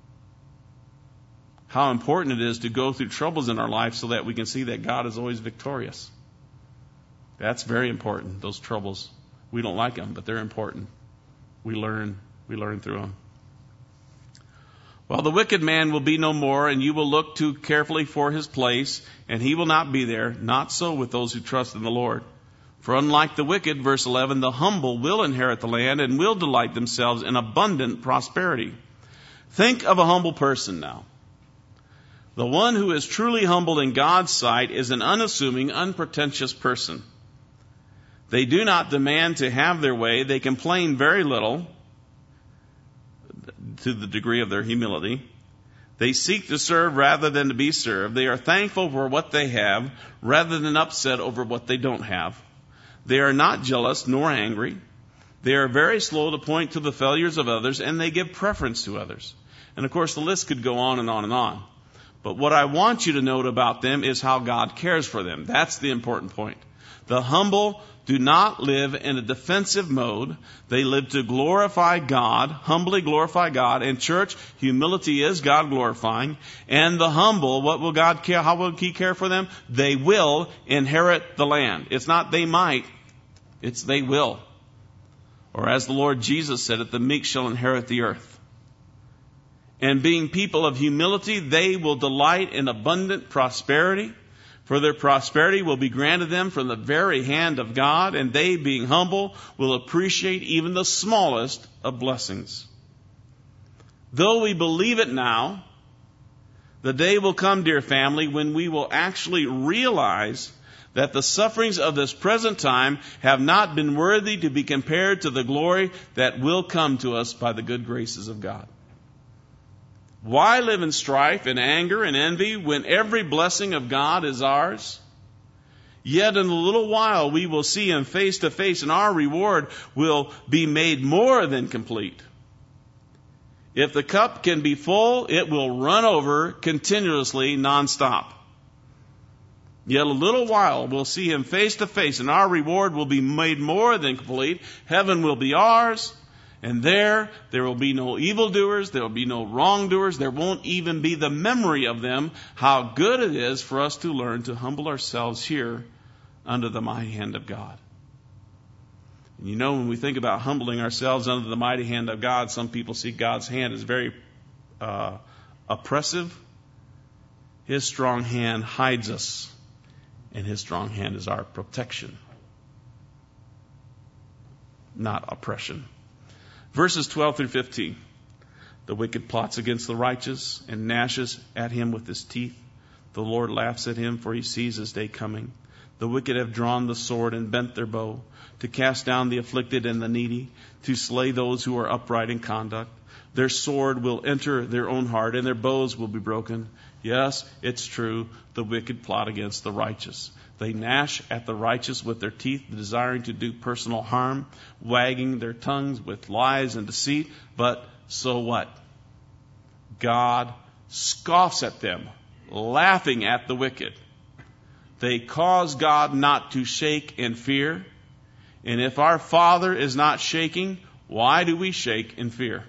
How important it is to go through troubles in our life so that we can see that God is always victorious. That's very important, those troubles. We don't like them, but they're important. We learn, we learn through them. Well, the wicked man will be no more, and you will look too carefully for his place, and he will not be there. Not so with those who trust in the Lord. For unlike the wicked, verse eleven, the humble will inherit the land and will delight themselves in abundant prosperity. Think of a humble person now. The one who is truly humble in God's sight is an unassuming, unpretentious person. They do not demand to have their way. They complain very little to the degree of their humility. They seek to serve rather than to be served. They are thankful for what they have rather than upset over what they don't have. They are not jealous nor angry. They are very slow to point to the failures of others, and they give preference to others. And of course, the list could go on and on and on. But what I want you to note about them is how God cares for them. That's the important point. The humble do not live in a defensive mode. They live to glorify God, humbly glorify God. And church, humility is God glorifying. And the humble, what will God care? How will He care for them? They will inherit the land. It's not they might. It's they will. Or as the Lord Jesus said it, the meek shall inherit the earth. And being people of humility, they will delight in abundant prosperity. For their prosperity will be granted them from the very hand of God, and they, being humble, will appreciate even the smallest of blessings. Though we believe it now, the day will come, dear family, when we will actually realize that the sufferings of this present time have not been worthy to be compared to the glory that will come to us by the good graces of God. Why live in strife and anger and envy when every blessing of God is ours? Yet in a little while we will see Him face to face, and our reward will be made more than complete. If the cup can be full, it will run over continuously, nonstop. Yet a little while we'll see Him face to face, and our reward will be made more than complete. Heaven will be ours. And there, there will be no evildoers, there will be no wrongdoers, there won't even be the memory of them. How good it is for us to learn to humble ourselves here under the mighty hand of God. And you know, when we think about humbling ourselves under the mighty hand of God, some people see God's hand as very uh, oppressive. His strong hand hides us, and His strong hand is our protection, not oppression. Verses twelve through fifteen. The wicked plots against the righteous and gnashes at him with his teeth. The Lord laughs at him, for He sees his day coming. The wicked have drawn the sword and bent their bow, to cast down the afflicted and the needy, to slay those who are upright in conduct. Their sword will enter their own heart, and their bows will be broken. Yes, it's true, the wicked plot against the righteous. They gnash at the righteous with their teeth, desiring to do personal harm, wagging their tongues with lies and deceit. But so what? God scoffs at them, laughing at the wicked. They cause God not to shake in fear. And if our Father is not shaking, why do we shake in fear?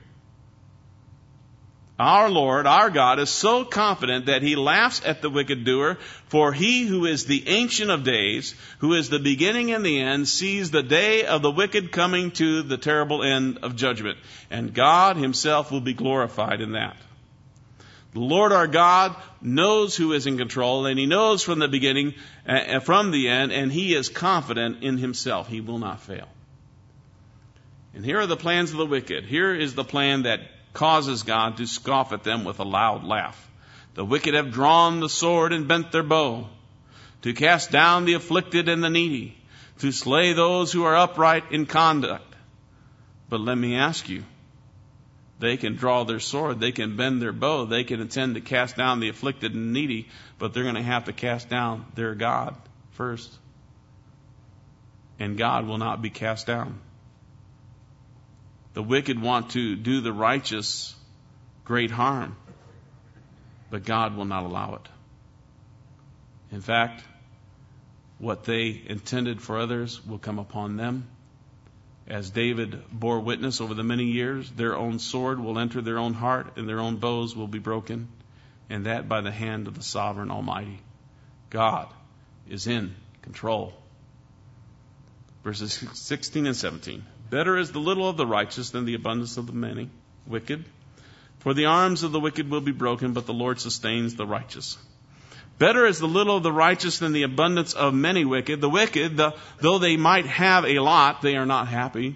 Our Lord, our God, is so confident that He laughs at the wicked doer, for He who is the Ancient of Days, who is the beginning and the end, sees the day of the wicked coming to the terrible end of judgment. And God Himself will be glorified in that. The Lord our God knows who is in control, and He knows from the beginning, uh, from the end, and He is confident in Himself. He will not fail. And here are the plans of the wicked. Here is the plan that causes God to scoff at them with a loud laugh. The wicked have drawn the sword and bent their bow, to cast down the afflicted and the needy, to slay those who are upright in conduct. But let me ask you, they can draw their sword, they can bend their bow, they can intend to cast down the afflicted and needy, but they're going to have to cast down their God first. And God will not be cast down. The wicked want to do the righteous great harm, but God will not allow it. In fact, what they intended for others will come upon them. As David bore witness over the many years, their own sword will enter their own heart, and their own bows will be broken, and that by the hand of the sovereign Almighty. God is in control. Verses sixteen and seventeen. Better is the little of the righteous than the abundance of the many wicked. For the arms of the wicked will be broken, but the Lord sustains the righteous. Better is the little of the righteous than the abundance of many wicked. The wicked, the, though they might have a lot, they are not happy.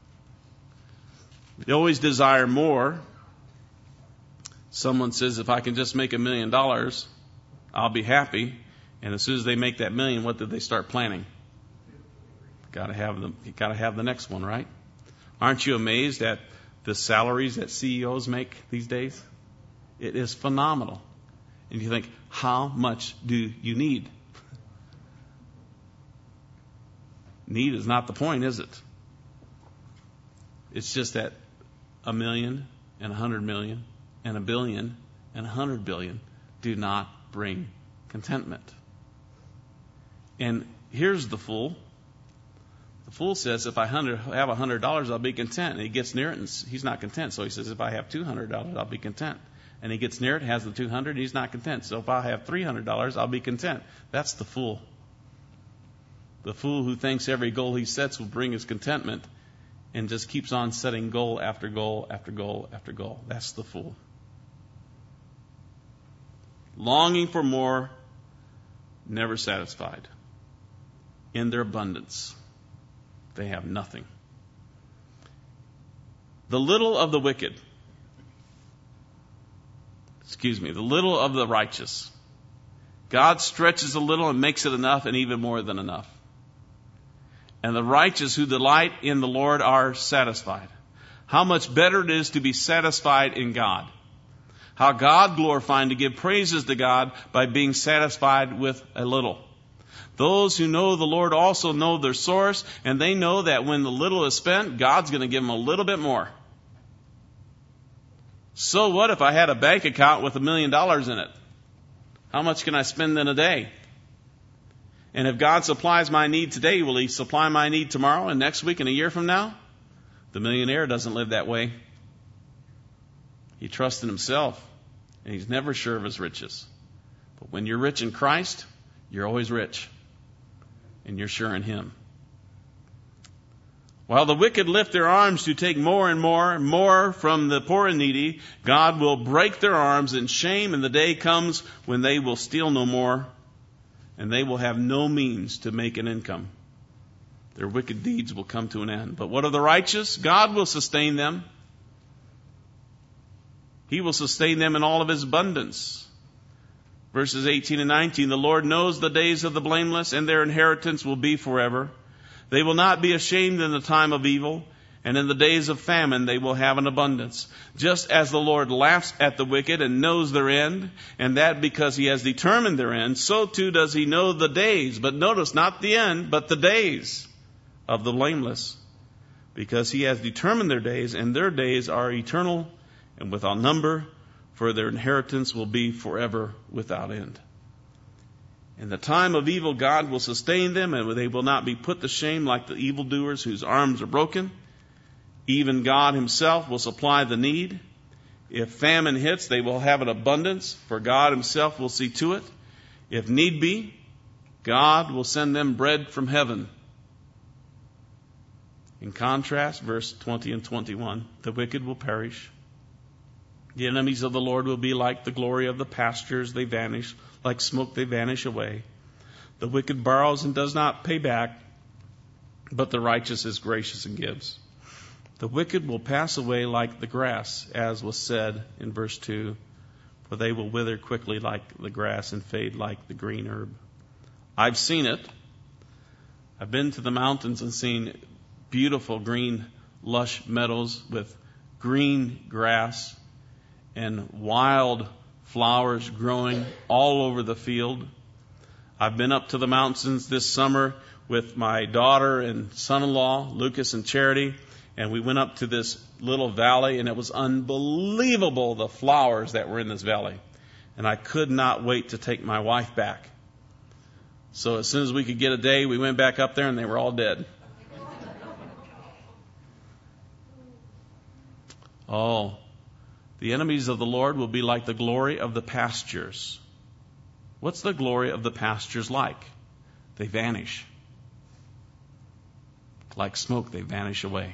They always desire more. Someone says, if I can just make a million dollars, I'll be happy. And as soon as they make that million, what did they start planning? Got to have the, got to have the next one, right? Aren't you amazed at the salaries that C E Os make these days? It is phenomenal. And you think, how much do you need? Need is not the point, is it? It's just that a million and a hundred million and a billion and a hundred billion, do not bring contentment. And here's the fool. The fool says, if I have a hundred dollars, I'll be content. And he gets near it, and he's not content. So he says, if I have two hundred dollars, I'll be content. And he gets near it, has the two hundred, and he's not content. So if I have three hundred dollars, I'll be content. That's the fool. The fool who thinks every goal he sets will bring his contentment and just keeps on setting goal after goal after goal after goal. That's the fool. Longing for more, never satisfied. In their abundance, they have nothing. The little of the wicked, excuse me, the little of the righteous. God stretches a little and makes it enough and even more than enough. And the righteous who delight in the Lord are satisfied. How much better it is to be satisfied in God. How God glorifying to give praises to God by being satisfied with a little. Those who know the Lord also know their source, and they know that when the little is spent, God's going to give them a little bit more. So what if I had a bank account with a million dollars in it? How much can I spend in a day? And if God supplies my need today, will He supply my need tomorrow and next week and a year from now? The millionaire doesn't live that way. He trusts in himself, and he's never sure of his riches. But when you're rich in Christ, you're always rich. And you're sure in Him. While the wicked lift their arms to take more and more and more from the poor and needy, God will break their arms in shame, and the day comes when they will steal no more, and they will have no means to make an income. Their wicked deeds will come to an end. But what of the righteous? God will sustain them. He will sustain them in all of His abundance. Verses eighteen and nineteen, the Lord knows the days of the blameless, and their inheritance will be forever. They will not be ashamed in the time of evil, and in the days of famine they will have an abundance. Just as the Lord laughs at the wicked and knows their end, and that because He has determined their end, so too does He know the days. But notice, not the end, but the days of the blameless. Because He has determined their days, and their days are eternal and without number, for their inheritance will be forever without end. In the time of evil, God will sustain them, and they will not be put to shame like the evildoers whose arms are broken. Even God Himself will supply the need. If famine hits, they will have an abundance, for God Himself will see to it. If need be, God will send them bread from heaven. In contrast, verse twenty and twenty-one, the wicked will perish. The enemies of the Lord will be like the glory of the pastures. They vanish. Like smoke, they vanish away. The wicked borrows and does not pay back, but the righteous is gracious and gives. The wicked will pass away like the grass, as was said in verse two, for they will wither quickly like the grass and fade like the green herb. I've seen it. I've been to the mountains and seen beautiful green, lush meadows with green grass and wild flowers growing all over the field. I've been up to the mountains this summer with my daughter and son-in-law, Lucas and Charity, and we went up to this little valley, and it was unbelievable, the flowers that were in this valley. And I could not wait to take my wife back. So as soon as we could get a day, we went back up there, and they were all dead. Oh, the enemies of the Lord will be like the glory of the pastures. What's the glory of the pastures like? They vanish. Like smoke, they vanish away.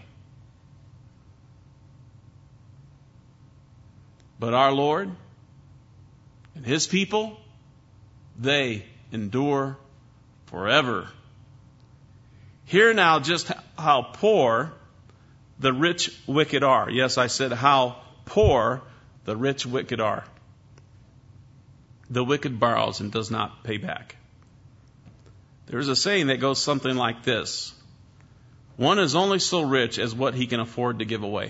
But our Lord and His people, they endure forever. Hear now just how poor the rich wicked are. Yes, I said how poor the rich wicked are. The wicked borrows and does not pay back. There's a saying that goes something like this: one is only so rich as what he can afford to give away.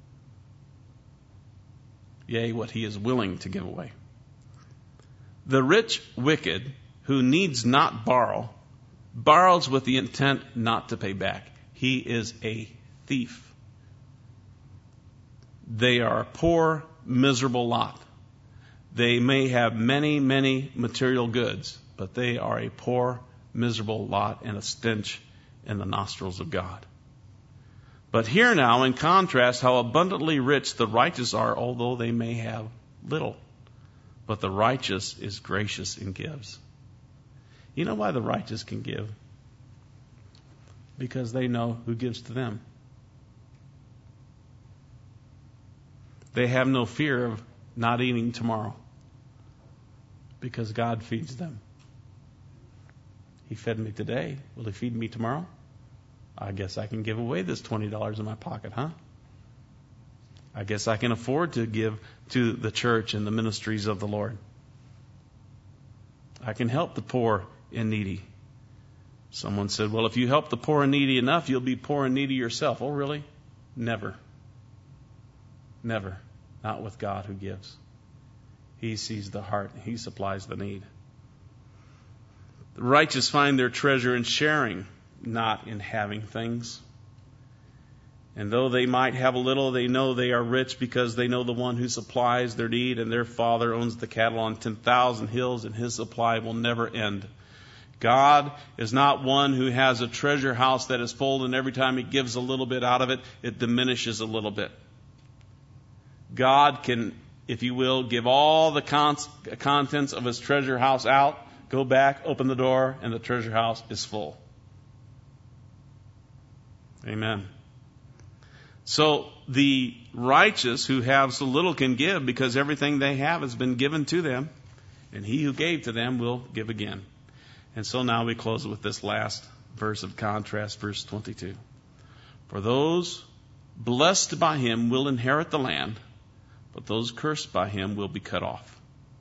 Yea, what he is willing to give away. The rich wicked, who needs not borrow, borrows with the intent not to pay back. He is a thief. They are a poor, miserable lot. They may have many, many material goods, but they are a poor, miserable lot and a stench in the nostrils of God. But hear now, in contrast, how abundantly rich the righteous are, although they may have little. But the righteous is gracious and gives. You know why the righteous can give? Because they know who gives to them. They have no fear of not eating tomorrow, because God feeds them. He fed me today. Will He feed me tomorrow? I guess I can give away this twenty dollars in my pocket, huh? I guess I can afford to give to the church and the ministries of the Lord. I can help the poor and needy. Someone said, well, if you help the poor and needy enough, you'll be poor and needy yourself. Oh, really? Never. Never. Not with God who gives. He sees the heart. He supplies the need. The righteous find their treasure in sharing, not in having things. And though they might have a little, they know they are rich because they know the one who supplies their need, and their Father owns the cattle on ten thousand hills, and His supply will never end. God is not one who has a treasure house that is full, and every time He gives a little bit out of it, it diminishes a little bit. God can, if you will, give all the con- contents of His treasure house out, go back, open the door, and the treasure house is full. Amen. So the righteous who have so little can give because everything they have has been given to them, and He who gave to them will give again. And so now we close with this last verse of contrast, verse twenty-two. For those blessed by Him will inherit the land, but those cursed by Him will be cut off.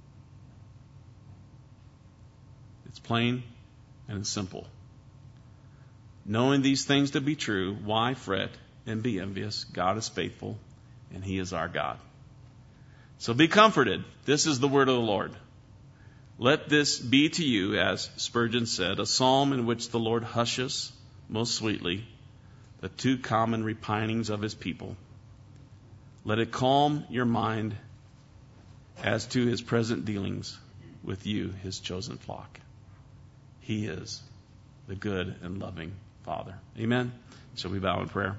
It's plain and it's simple. Knowing these things to be true, why fret and be envious? God is faithful, and He is our God. So be comforted. This is the word of the Lord. Let this be to you, as Spurgeon said, a psalm in which the Lord hushes most sweetly the too common repinings of His people. Let it calm your mind as to His present dealings with you, His chosen flock. He is the good and loving Father. Amen. Shall we bow in prayer?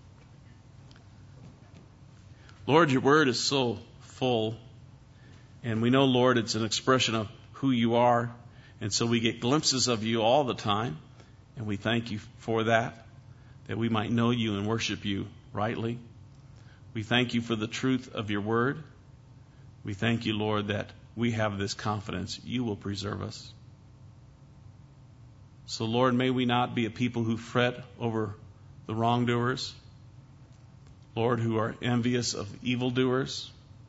Lord, your word is so full, and we know, Lord, it's an expression of who you are, and so we get glimpses of you all the time, and we thank you for that, that we might know you and worship you rightly. We thank you for the truth of your word. We thank you, Lord, that we have this confidence you will preserve us. So, Lord, may we not be a people who fret over the wrongdoers, Lord, who are envious of evildoers.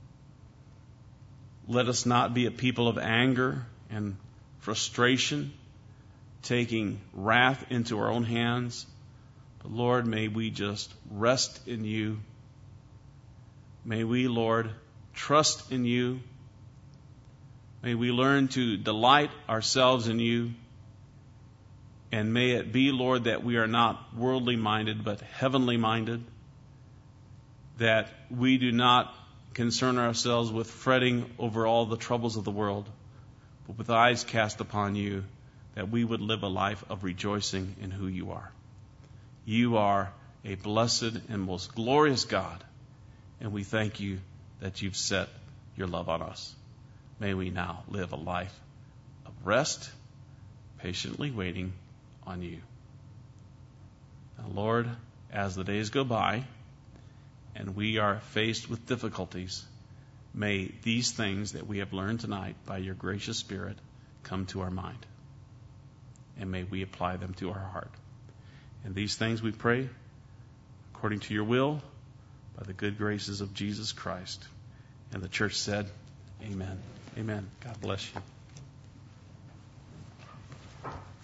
Let us not be a people of anger and frustration, taking wrath into our own hands. But, Lord, may we just rest in you. May we, Lord, trust in you. May we learn to delight ourselves in you. And may it be, Lord, that we are not worldly minded, but heavenly minded. That we do not concern ourselves with fretting over all the troubles of the world, but with eyes cast upon you, that we would live a life of rejoicing in who you are. You are a blessed and most glorious God, and we thank you that you've set your love on us. May we now live a life of rest, patiently waiting on you. Now, Lord, as the days go by, and we are faced with difficulties, may these things that we have learned tonight by your gracious Spirit come to our mind. And may we apply them to our heart. And these things we pray according to your will, by the good graces of Jesus Christ. And the church said, amen. Amen. God bless you.